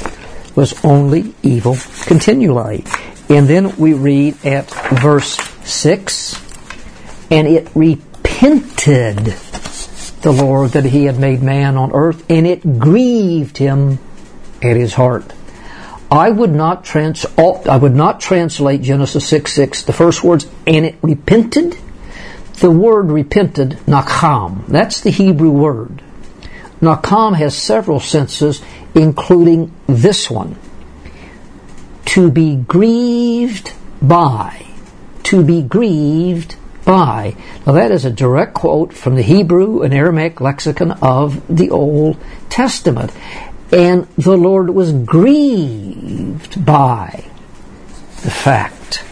And then we read at verse 6, and it repented the Lord that He had made man on earth, and it grieved Him at His heart. I would not translate Genesis 6:6, the first words, and it repented. The word repented, nakam. That's the Hebrew word. Nakam has several senses, including this one. To be grieved by. To be grieved by. Now that is a direct quote from the Hebrew and Aramaic lexicon of the Old Testament. And the Lord was grieved by the fact.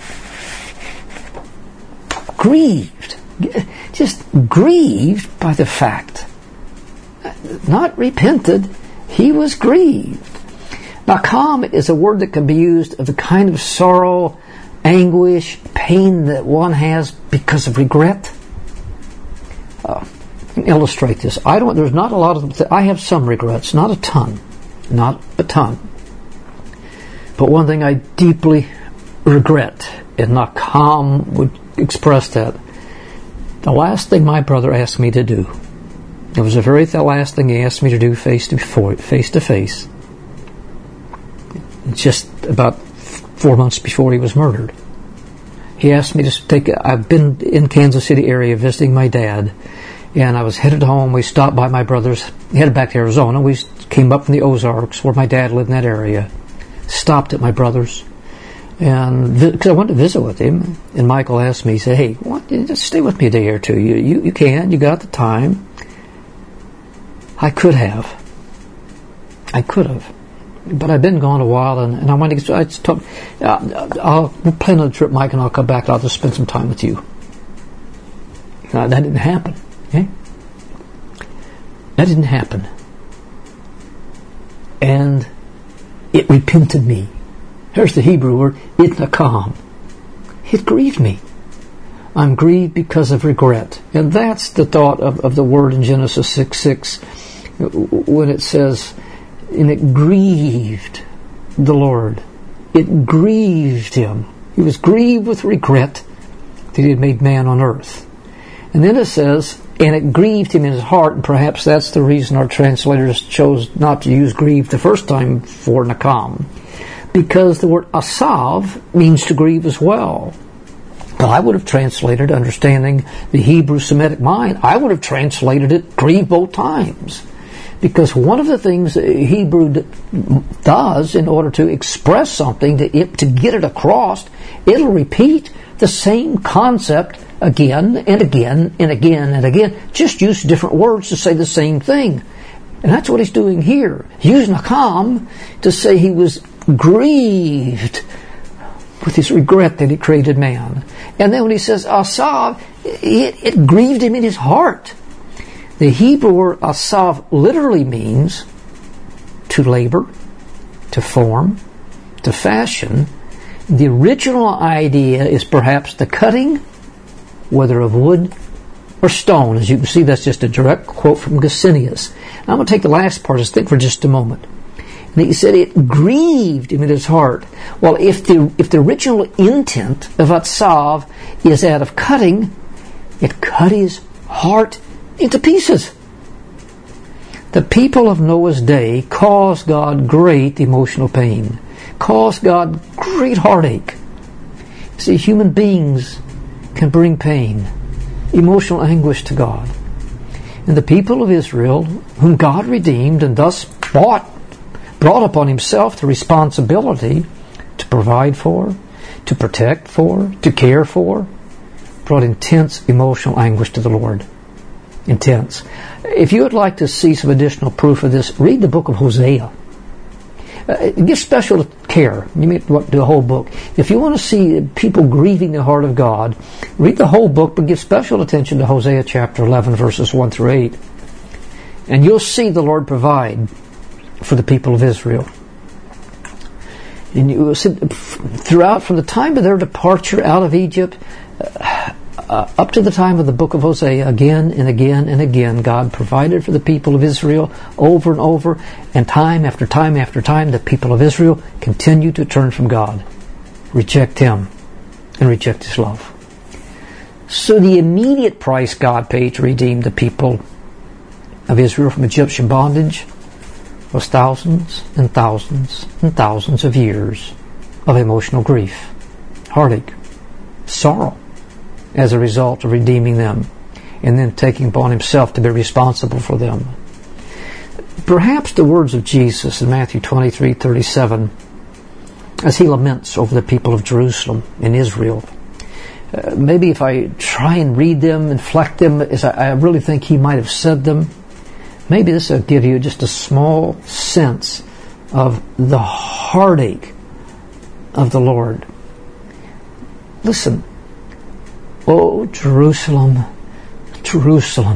Grieved. Just grieved by the fact. Not repented. He was grieved. Nakam is a word that can be used of the kind of sorrow, anguish, pain that one has because of regret. Illustrate this. There's not a lot of, I have some regrets, not a ton. Not a ton. But one thing I deeply regret, and Nakam would express that, the last thing my brother asked me to do, it was the very last thing he asked me to do face to face, just about 4 months before he was murdered. He asked me to I've been in Kansas City area visiting my dad, and I was headed home. We stopped by my brother's, headed back to Arizona. We came up from the Ozarks, where my dad lived in that area. Stopped at my brother's, and because I wanted to visit with him. And Michael asked me, he said, "Hey, just stay with me a day or two. You can. You got the time." I could have. but I've been gone a while, and I want to get. We'll plan a trip, Mike, and I'll come back. And I'll just spend some time with you. That didn't happen. Okay? That didn't happen. And it repented me. Here's the Hebrew word, itnakam. It grieved me. I'm grieved because of regret. And that's the thought of the word in Genesis 6:6 when it says, and it grieved the Lord. It grieved him. He was grieved with regret that he had made man on earth. And then it says, and it grieved him in his heart, and perhaps that's the reason our translators chose not to use grieve the first time for nakam, because the word asav means to grieve as well. But I would have translated, understanding the Hebrew Semitic mind, I would have translated it grieve both times. Because one of the things Hebrew does in order to express something, to get it across, it'll repeat the same concept again and again and again and again. Just use different words to say the same thing. And that's what he's doing here. He's using nakam to say he was grieved with his regret that he created man. And then when he says asav, it grieved him in his heart. The Hebrew word asav literally means to labor, to form, to fashion. The original idea is perhaps the cutting, whether of wood or stone. As you can see, that's just a direct quote from Gesenius. Now, I'm going to take the last part, just think for just a moment. And he said it grieved him in his heart. Well, if the original intent of asav is that of cutting, it cut his heart into pieces. The people of Noah's day caused God great emotional pain, caused God great heartache. See, human beings can bring pain, emotional anguish to God. And the people of Israel, whom God redeemed and thus brought upon himself the responsibility to provide for, to protect for, to care for, brought intense emotional anguish to the Lord. Intense. If you would like to see some additional proof of this, read the book of Hosea. Give special care. You may do the whole book. If you want to see people grieving the heart of God, read the whole book, but give special attention to Hosea chapter 11, verses 1 through 8. And you'll see the Lord provide for the people of Israel. And you will see throughout, from the time of their departure out of Egypt, up to the time of the book of Hosea, again and again and again, God provided for the people of Israel over and over, and time after time after time, the people of Israel continued to turn from God, reject Him, and reject His love. So the immediate price God paid to redeem the people of Israel from Egyptian bondage was thousands and thousands and thousands of years of emotional grief, heartache, sorrow, as a result of redeeming them and then taking upon himself to be responsible for them. Perhaps the words of Jesus in Matthew 23:37, as he laments over the people of Jerusalem and Israel, maybe if I try and read them, inflect them as I really think he might have said them, maybe this will give you just a small sense of the heartache of the Lord. Listen. O Jerusalem, Jerusalem,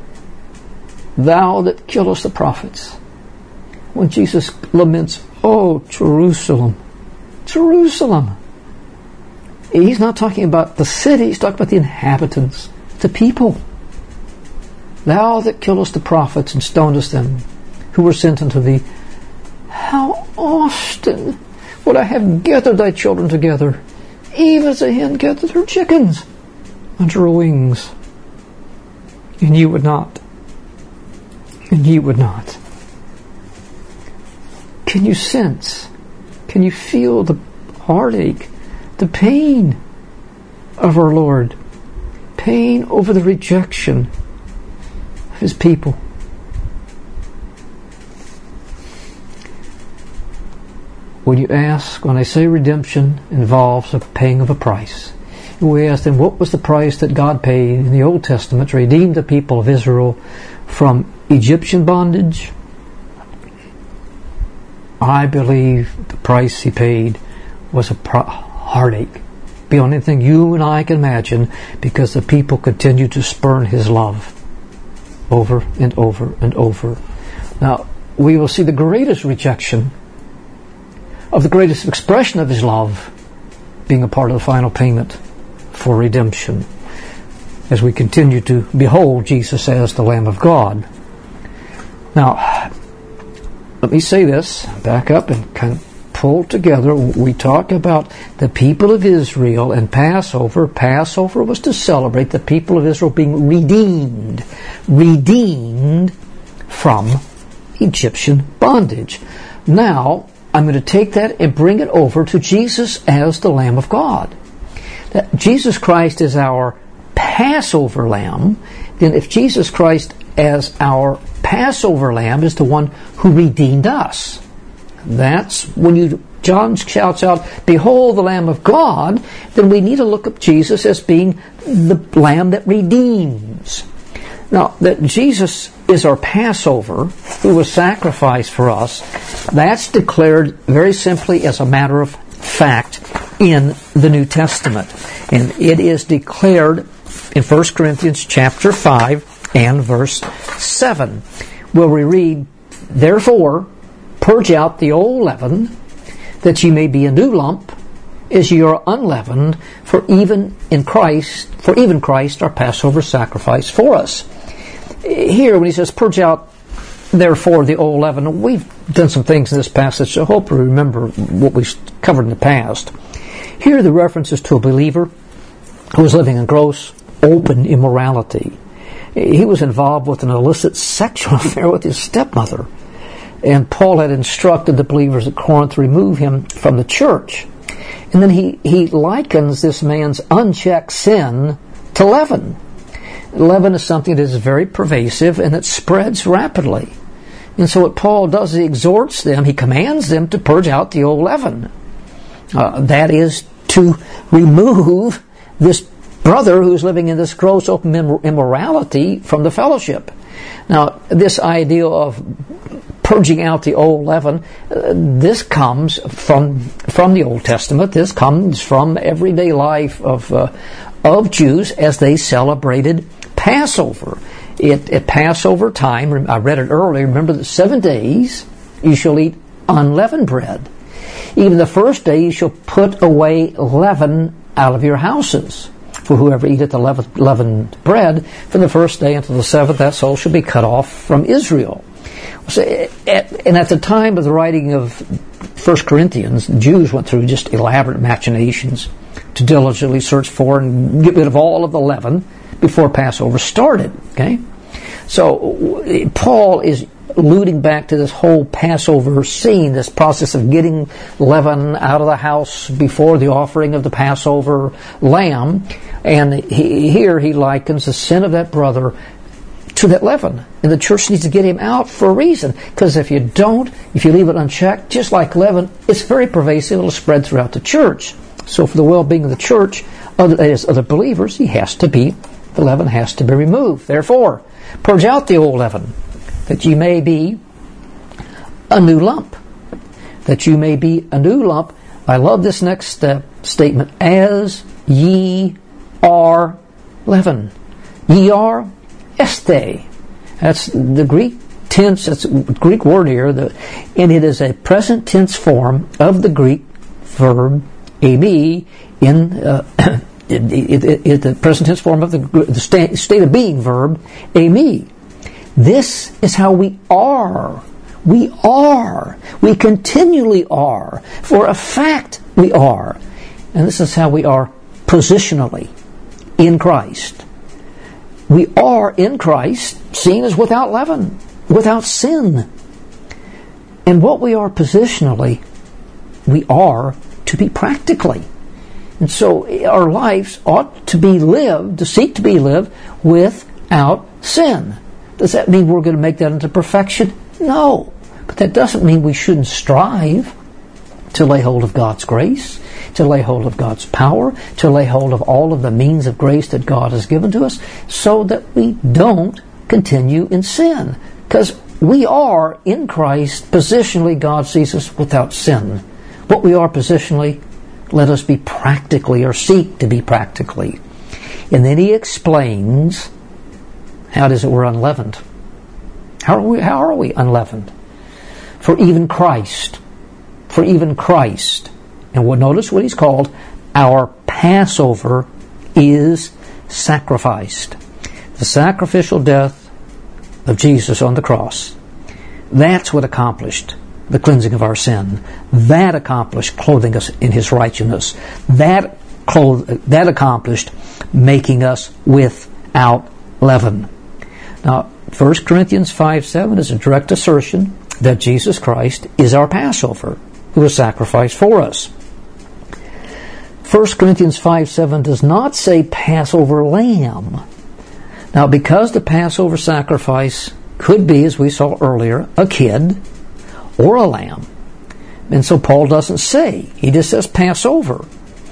thou that killest the prophets. When Jesus laments, O Jerusalem, Jerusalem, he's not talking about the city, he's talking about the inhabitants, the people. Thou that killest the prophets and stonest them who were sent unto thee, how often would I have gathered thy children together, even as a hen gathers her chickens under her wings, and ye would not. And ye would not. Can you sense, can you feel the heartache, the pain of our Lord? Pain over the rejection of His people. When you ask, when I say redemption involves a paying of a price, we ask them, what was the price that God paid in the Old Testament to redeem the people of Israel from Egyptian bondage I believe the price he paid was a heartache beyond anything you and I can imagine, because the people continued to spurn his love over and over and over. Now, we will see the greatest rejection of the greatest expression of his love being a part of the final payment for redemption, as we continue to behold Jesus as the Lamb of God. Now, let me say this, back up and kind of pull together. We talk about the people of Israel and Passover. Passover was to celebrate the people of Israel being redeemed from Egyptian bondage. Now, I'm going to take that and bring it over to Jesus as the Lamb of God. That Jesus Christ is our Passover Lamb. Then if Jesus Christ as our Passover Lamb is the one who redeemed us, that's when John shouts out, "Behold the Lamb of God," then we need to look at Jesus as being the Lamb that redeems. Now, that Jesus is our Passover, who was sacrificed for us, that's declared very simply as a matter of fact in the New Testament. And it is declared in 1 Corinthians chapter 5 and verse 7, where we read, "Therefore, purge out the old leaven, that ye may be a new lump, as ye are unleavened, for even Christ our Passover sacrifice for us." Here, when he says, "Purge out, therefore, the old leaven," we've done some things in this passage, so I hope you remember what we covered in the past. Here, the reference is to a believer who was living in gross, open immorality. He was involved with an illicit sexual affair with his stepmother. And Paul had instructed the believers at Corinth to remove him from the church. And then he likens this man's unchecked sin to leaven. Leaven is something that is very pervasive and it spreads rapidly. And so what Paul does is he exhorts them, he commands them to purge out the old leaven. That is to remove this brother who's living in this gross open immorality from the fellowship. Now, this idea of purging out the old leaven, this comes from the Old Testament. This comes from everyday life of Jews as they celebrated Passover. At Passover time, I read it earlier, remember that 7 days you shall eat unleavened bread. Even the first day you shall put away leaven out of your houses. For whoever eateth the leavened bread from the first day until the seventh, that soul shall be cut off from Israel. So, and at the time of the writing of 1 Corinthians, the Jews went through just elaborate machinations to diligently search for and get rid of all of the leaven before Passover started. Okay, so Paul is alluding back to this whole Passover scene, this process of getting leaven out of the house before the offering of the Passover lamb. And here he likens the sin of that brother to that leaven. And the church needs to get him out for a reason. Because if you leave it unchecked, just like leaven, it's very pervasive. It'll spread throughout the church. So for the well-being of the church, as other believers, the leaven has to be removed. Therefore, purge out the old leaven, that ye may be a new lump. That you may be a new lump. I love this next statement. As ye are leaven. Ye are este. That's the Greek tense, that's a Greek word here, and it is a present tense form of the Greek verb eimi in the present tense form of the state of being verb eimi. This is how we are. We are. We continually are. For a fact, we are. And this is how we are positionally in Christ. We are in Christ, seen as without leaven, without sin. And what we are positionally, we are to be practically. And so our lives ought to be lived, to seek to be lived without sin. Does that mean we're going to make that into perfection? No. But that doesn't mean we shouldn't strive to lay hold of God's grace, to lay hold of God's power, to lay hold of all of the means of grace that God has given to us, so that we don't continue in sin. Because we are in Christ. Positionally, God sees us without sin. What we are positionally, let us be practically, or seek to be practically. And then he explains, how does it we're unleavened? How are we unleavened? For even Christ, and we'll notice what he's called, our Passover is sacrificed. The sacrificial death of Jesus on the cross. That's what accomplished the cleansing of our sin. That accomplished clothing us in his righteousness. That accomplished making us without leaven. Now, 1 Corinthians 5:7 is a direct assertion that Jesus Christ is our Passover, who was sacrificed for us. 1 Corinthians 5:7 does not say Passover lamb. Now, because the Passover sacrifice could be, as we saw earlier, a kid or a lamb. And so Paul doesn't say. He just says Passover.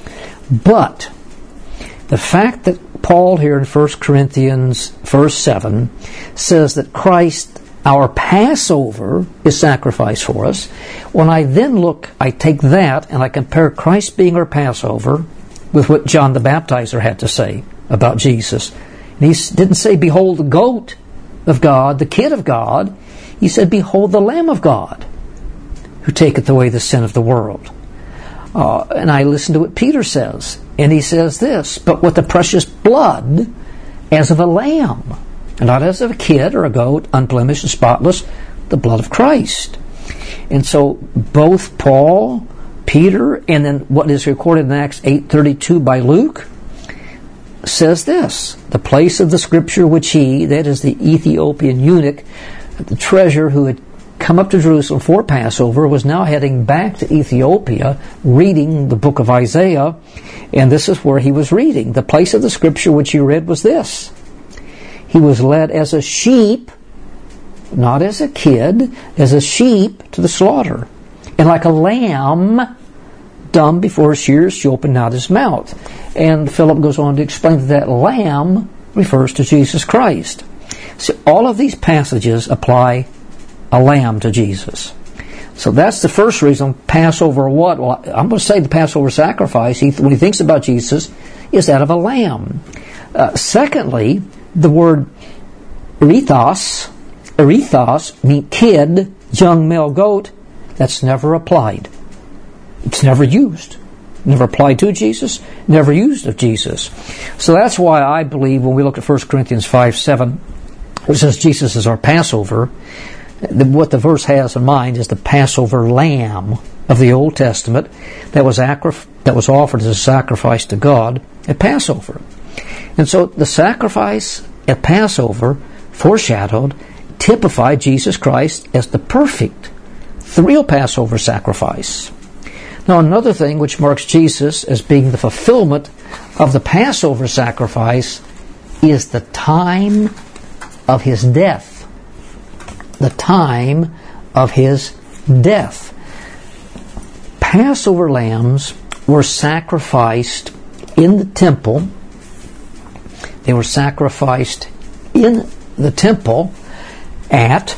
But the fact that Paul here in 1 Corinthians verse 7 says that Christ, our Passover, is sacrificed for us, when I then look, I take that and I compare Christ being our Passover with what John the Baptizer had to say about Jesus. And he didn't say, behold the goat of God, the kid of God. He said, behold the Lamb of God, who taketh away the sin of the world. And I listen to what Peter says, and he says this, but with the precious blood as of a lamb, not as of a kid or a goat, unblemished and spotless, the blood of Christ. And so both Paul, Peter, and then what is recorded in Acts 8:32 by Luke, says this, the place of the scripture which he, that is the Ethiopian eunuch, the treasurer who had come up to Jerusalem for Passover, was now heading back to Ethiopia, reading the book of Isaiah, and this is where he was reading. The place of the scripture which he read was this. He was led as a sheep, not as a kid, as a sheep to the slaughter. And like a lamb, dumb before his shears, he opened not his mouth. And Philip goes on to explain that lamb refers to Jesus Christ. So all of these passages apply a lamb to Jesus. So that's the first reason. Passover what? Well, I'm going to say the Passover sacrifice, when he thinks about Jesus, is that of a lamb. Secondly, the word erithos means kid, young male goat. That's never applied. It's never used. Never applied to Jesus, never used of Jesus. So that's why I believe when we look at 1 Corinthians 5:7, which says Jesus is our Passover, what the verse has in mind is the Passover lamb of the Old Testament that was offered as a sacrifice to God at Passover. And so the sacrifice at Passover foreshadowed, typified Jesus Christ as the perfect, the real Passover sacrifice. Now another thing which marks Jesus as being the fulfillment of the Passover sacrifice is the time of his death. The time of his death. Passover lambs were sacrificed in the temple. They were sacrificed in the temple at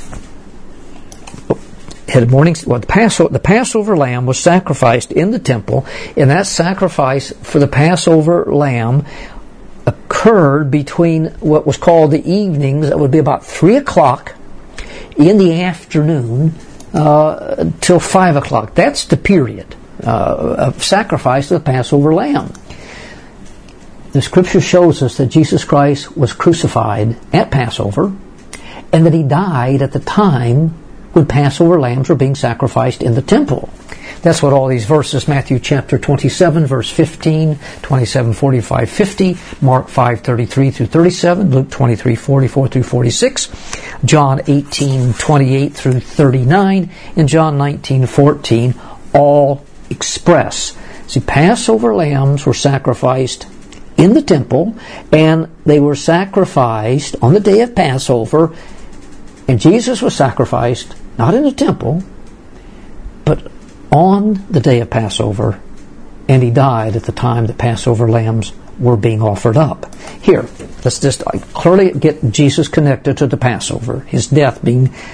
the Passover lamb was sacrificed in the temple, and that sacrifice for the Passover lamb occurred between what was called the evenings, that would be about 3 o'clock in the afternoon till 5 o'clock. That's the period of sacrifice of the Passover lamb. The scripture shows us that Jesus Christ was crucified at Passover, and that he died at the time when Passover lambs were being sacrificed in the temple. That's what all these verses, Matthew chapter 27, verse 15, 27, 45, 50, Mark 5, 33 through 37, Luke 23, 44 through 46, John 18, 28 through 39, and John 19, 14, all express. See, Passover lambs were sacrificed in the temple, and they were sacrificed on the day of Passover, and Jesus was sacrificed not in the temple, but on the day of Passover, and he died at the time the Passover lambs were being offered up. Here, let's just clearly get Jesus connected to the Passover, his death being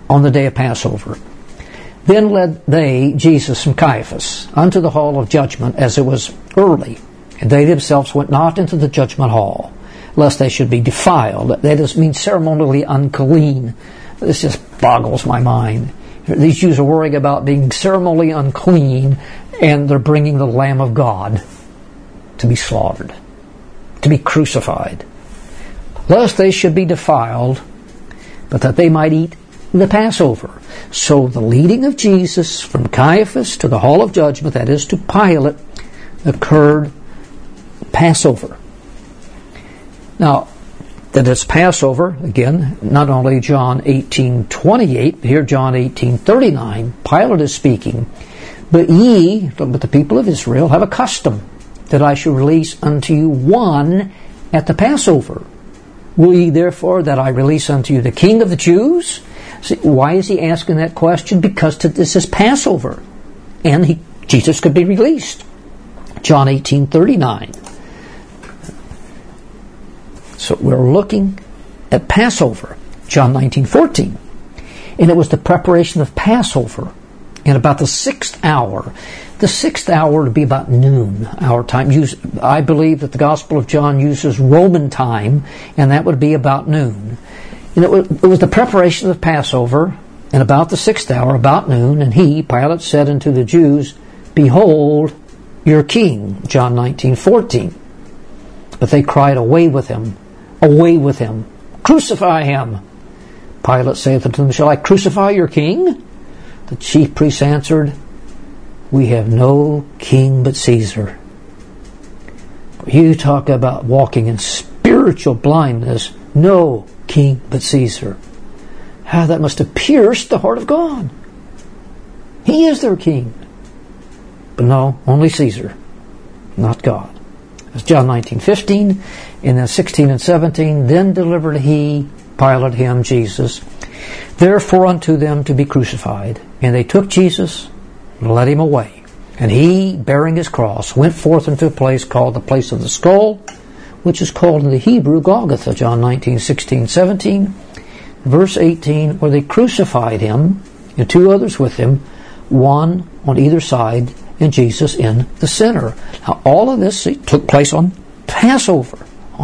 on the day of Passover. Then led they Jesus and Caiaphas unto the hall of judgment, as it was early. And they themselves went not into the judgment hall, lest they should be defiled. That does mean ceremonially unclean. This just boggles my mind. These Jews are worrying about being ceremonially unclean, and they're bringing the Lamb of God to be slaughtered, to be crucified. Lest they should be defiled, but that they might eat the Passover. So the leading of Jesus from Caiaphas to the hall of judgment, that is to Pilate, occurred Passover. Now, that it's Passover, again, not only John 18:28, but here John 18:39, Pilate is speaking, but the people of Israel, have a custom that I should release unto you one at the Passover. Will ye therefore that I release unto you the King of the Jews? See, why is he asking that question? Because this is Passover, and Jesus could be released. John 18:39. So we're looking at Passover, John 19:14. And it was the preparation of Passover in about the 6th hour. The 6th hour would be about noon, our time. I believe that the Gospel of John uses Roman time, and that would be about noon. And it was the preparation of Passover, and about the 6th hour, about noon, and Pilate, said unto the Jews, Behold your king, John 19:14. But they cried, Away with him, crucify him. Pilate saith unto them, Shall I crucify your king? The chief priests answered, We have no king but Caesar. You talk about walking in spiritual blindness. No king but Caesar. How that must have pierced the heart of God. He is their king. But no, only Caesar, not God. It's John 19:15, and then 16 and 17. Then delivered Pilate him, Jesus, therefore unto them to be crucified. And they took Jesus and led him away. And he, bearing his cross, went forth into a place called the place of the skull, which is called in the Hebrew Golgotha, John 19:16, 17. Verse 18, where they crucified him, and 2 others with him, one on either side, and Jesus in the center. Now, all of this took place on Passover.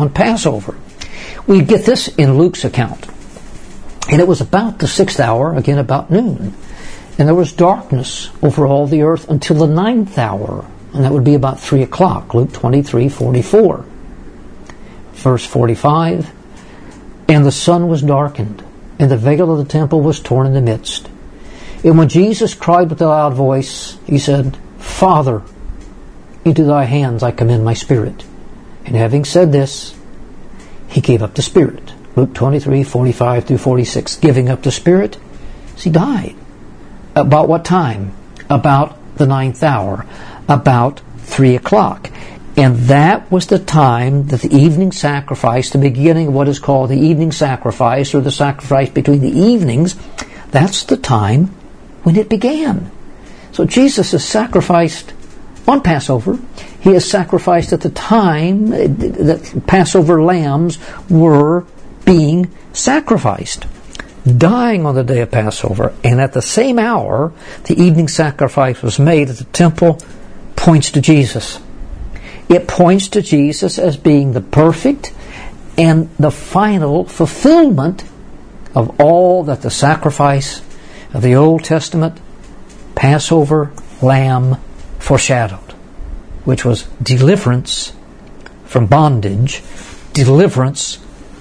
We get this in Luke's account. And it was about the 6th hour, again about noon. And there was darkness over all the earth until the 9th hour. And that would be about 3 o'clock, Luke 23:44. Verse 45, And the sun was darkened, and the veil of the temple was torn in the midst. And when Jesus cried with a loud voice, he said, Father, into thy hands I commend my spirit. And having said this, he gave up the spirit. Luke 23:45 through 46. Giving up the spirit, he died. About what time? About the 9th hour. About 3 o'clock. And that was the time that the evening sacrifice, the beginning of what is called the evening sacrifice, or the sacrifice between the evenings, that's the time when it began. So Jesus is sacrificed on Passover. He is sacrificed at the time that Passover lambs were being sacrificed, dying on the day of Passover. And at the same hour, the evening sacrifice was made at the temple. Points to Jesus. It points to Jesus as being the perfect and the final fulfillment of all that the sacrifice of the Old Testament Passover lamb foreshadowed, which was deliverance from bondage, deliverance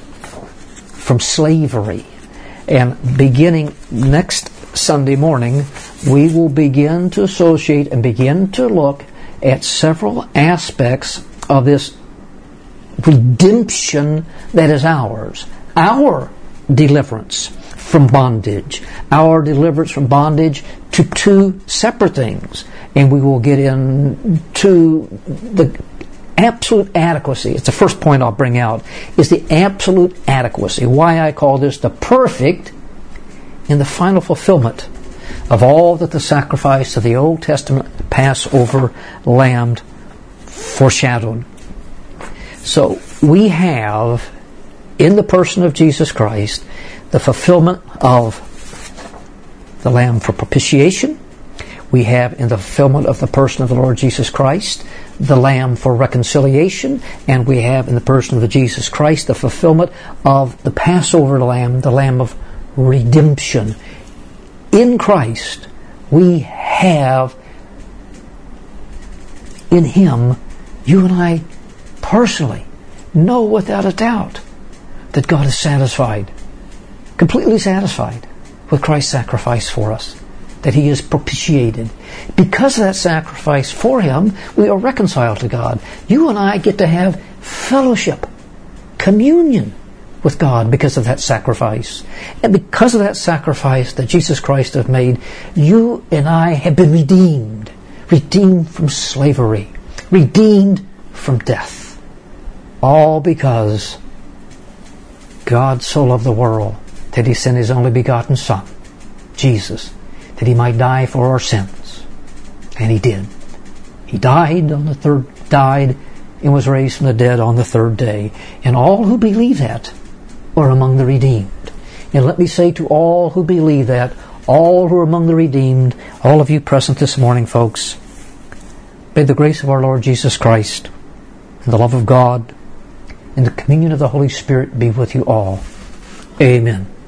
from slavery. And beginning next Sunday morning, we will begin to associate and begin to look at several aspects of this redemption that is ours. Our deliverance from bondage. Our deliverance from bondage to 2 separate things. And we will get into the absolute adequacy. It's the first point I'll bring out, is the absolute adequacy. Why I call this the perfect and the final fulfillment of all that the sacrifice of the Old Testament Passover lamb foreshadowed. So we have, in the person of Jesus Christ, the fulfillment of the Lamb for propitiation. We have, in the fulfillment of the person of the Lord Jesus Christ, the Lamb for reconciliation. And we have, in the person of Jesus Christ, the fulfillment of the Passover Lamb, the Lamb of redemption. In Christ, we have, in Him, you and I personally know without a doubt that God is satisfied, completely satisfied with Christ's sacrifice for us, that He is propitiated. Because of that sacrifice for Him, we are reconciled to God. You and I get to have fellowship, communion with God because of that sacrifice. And because of that sacrifice that Jesus Christ has made, you and I have been redeemed. Redeemed from slavery. Redeemed from death. All because God so loved the world that He sent His only begotten Son, Jesus, that He might die for our sins. And He did. He died and was raised from the dead on the third day. And all who believe that are among the redeemed. And let me say to all who believe that, all who are among the redeemed, all of you present this morning, folks, may the grace of our Lord Jesus Christ and the love of God and the communion of the Holy Spirit be with you all. Amen.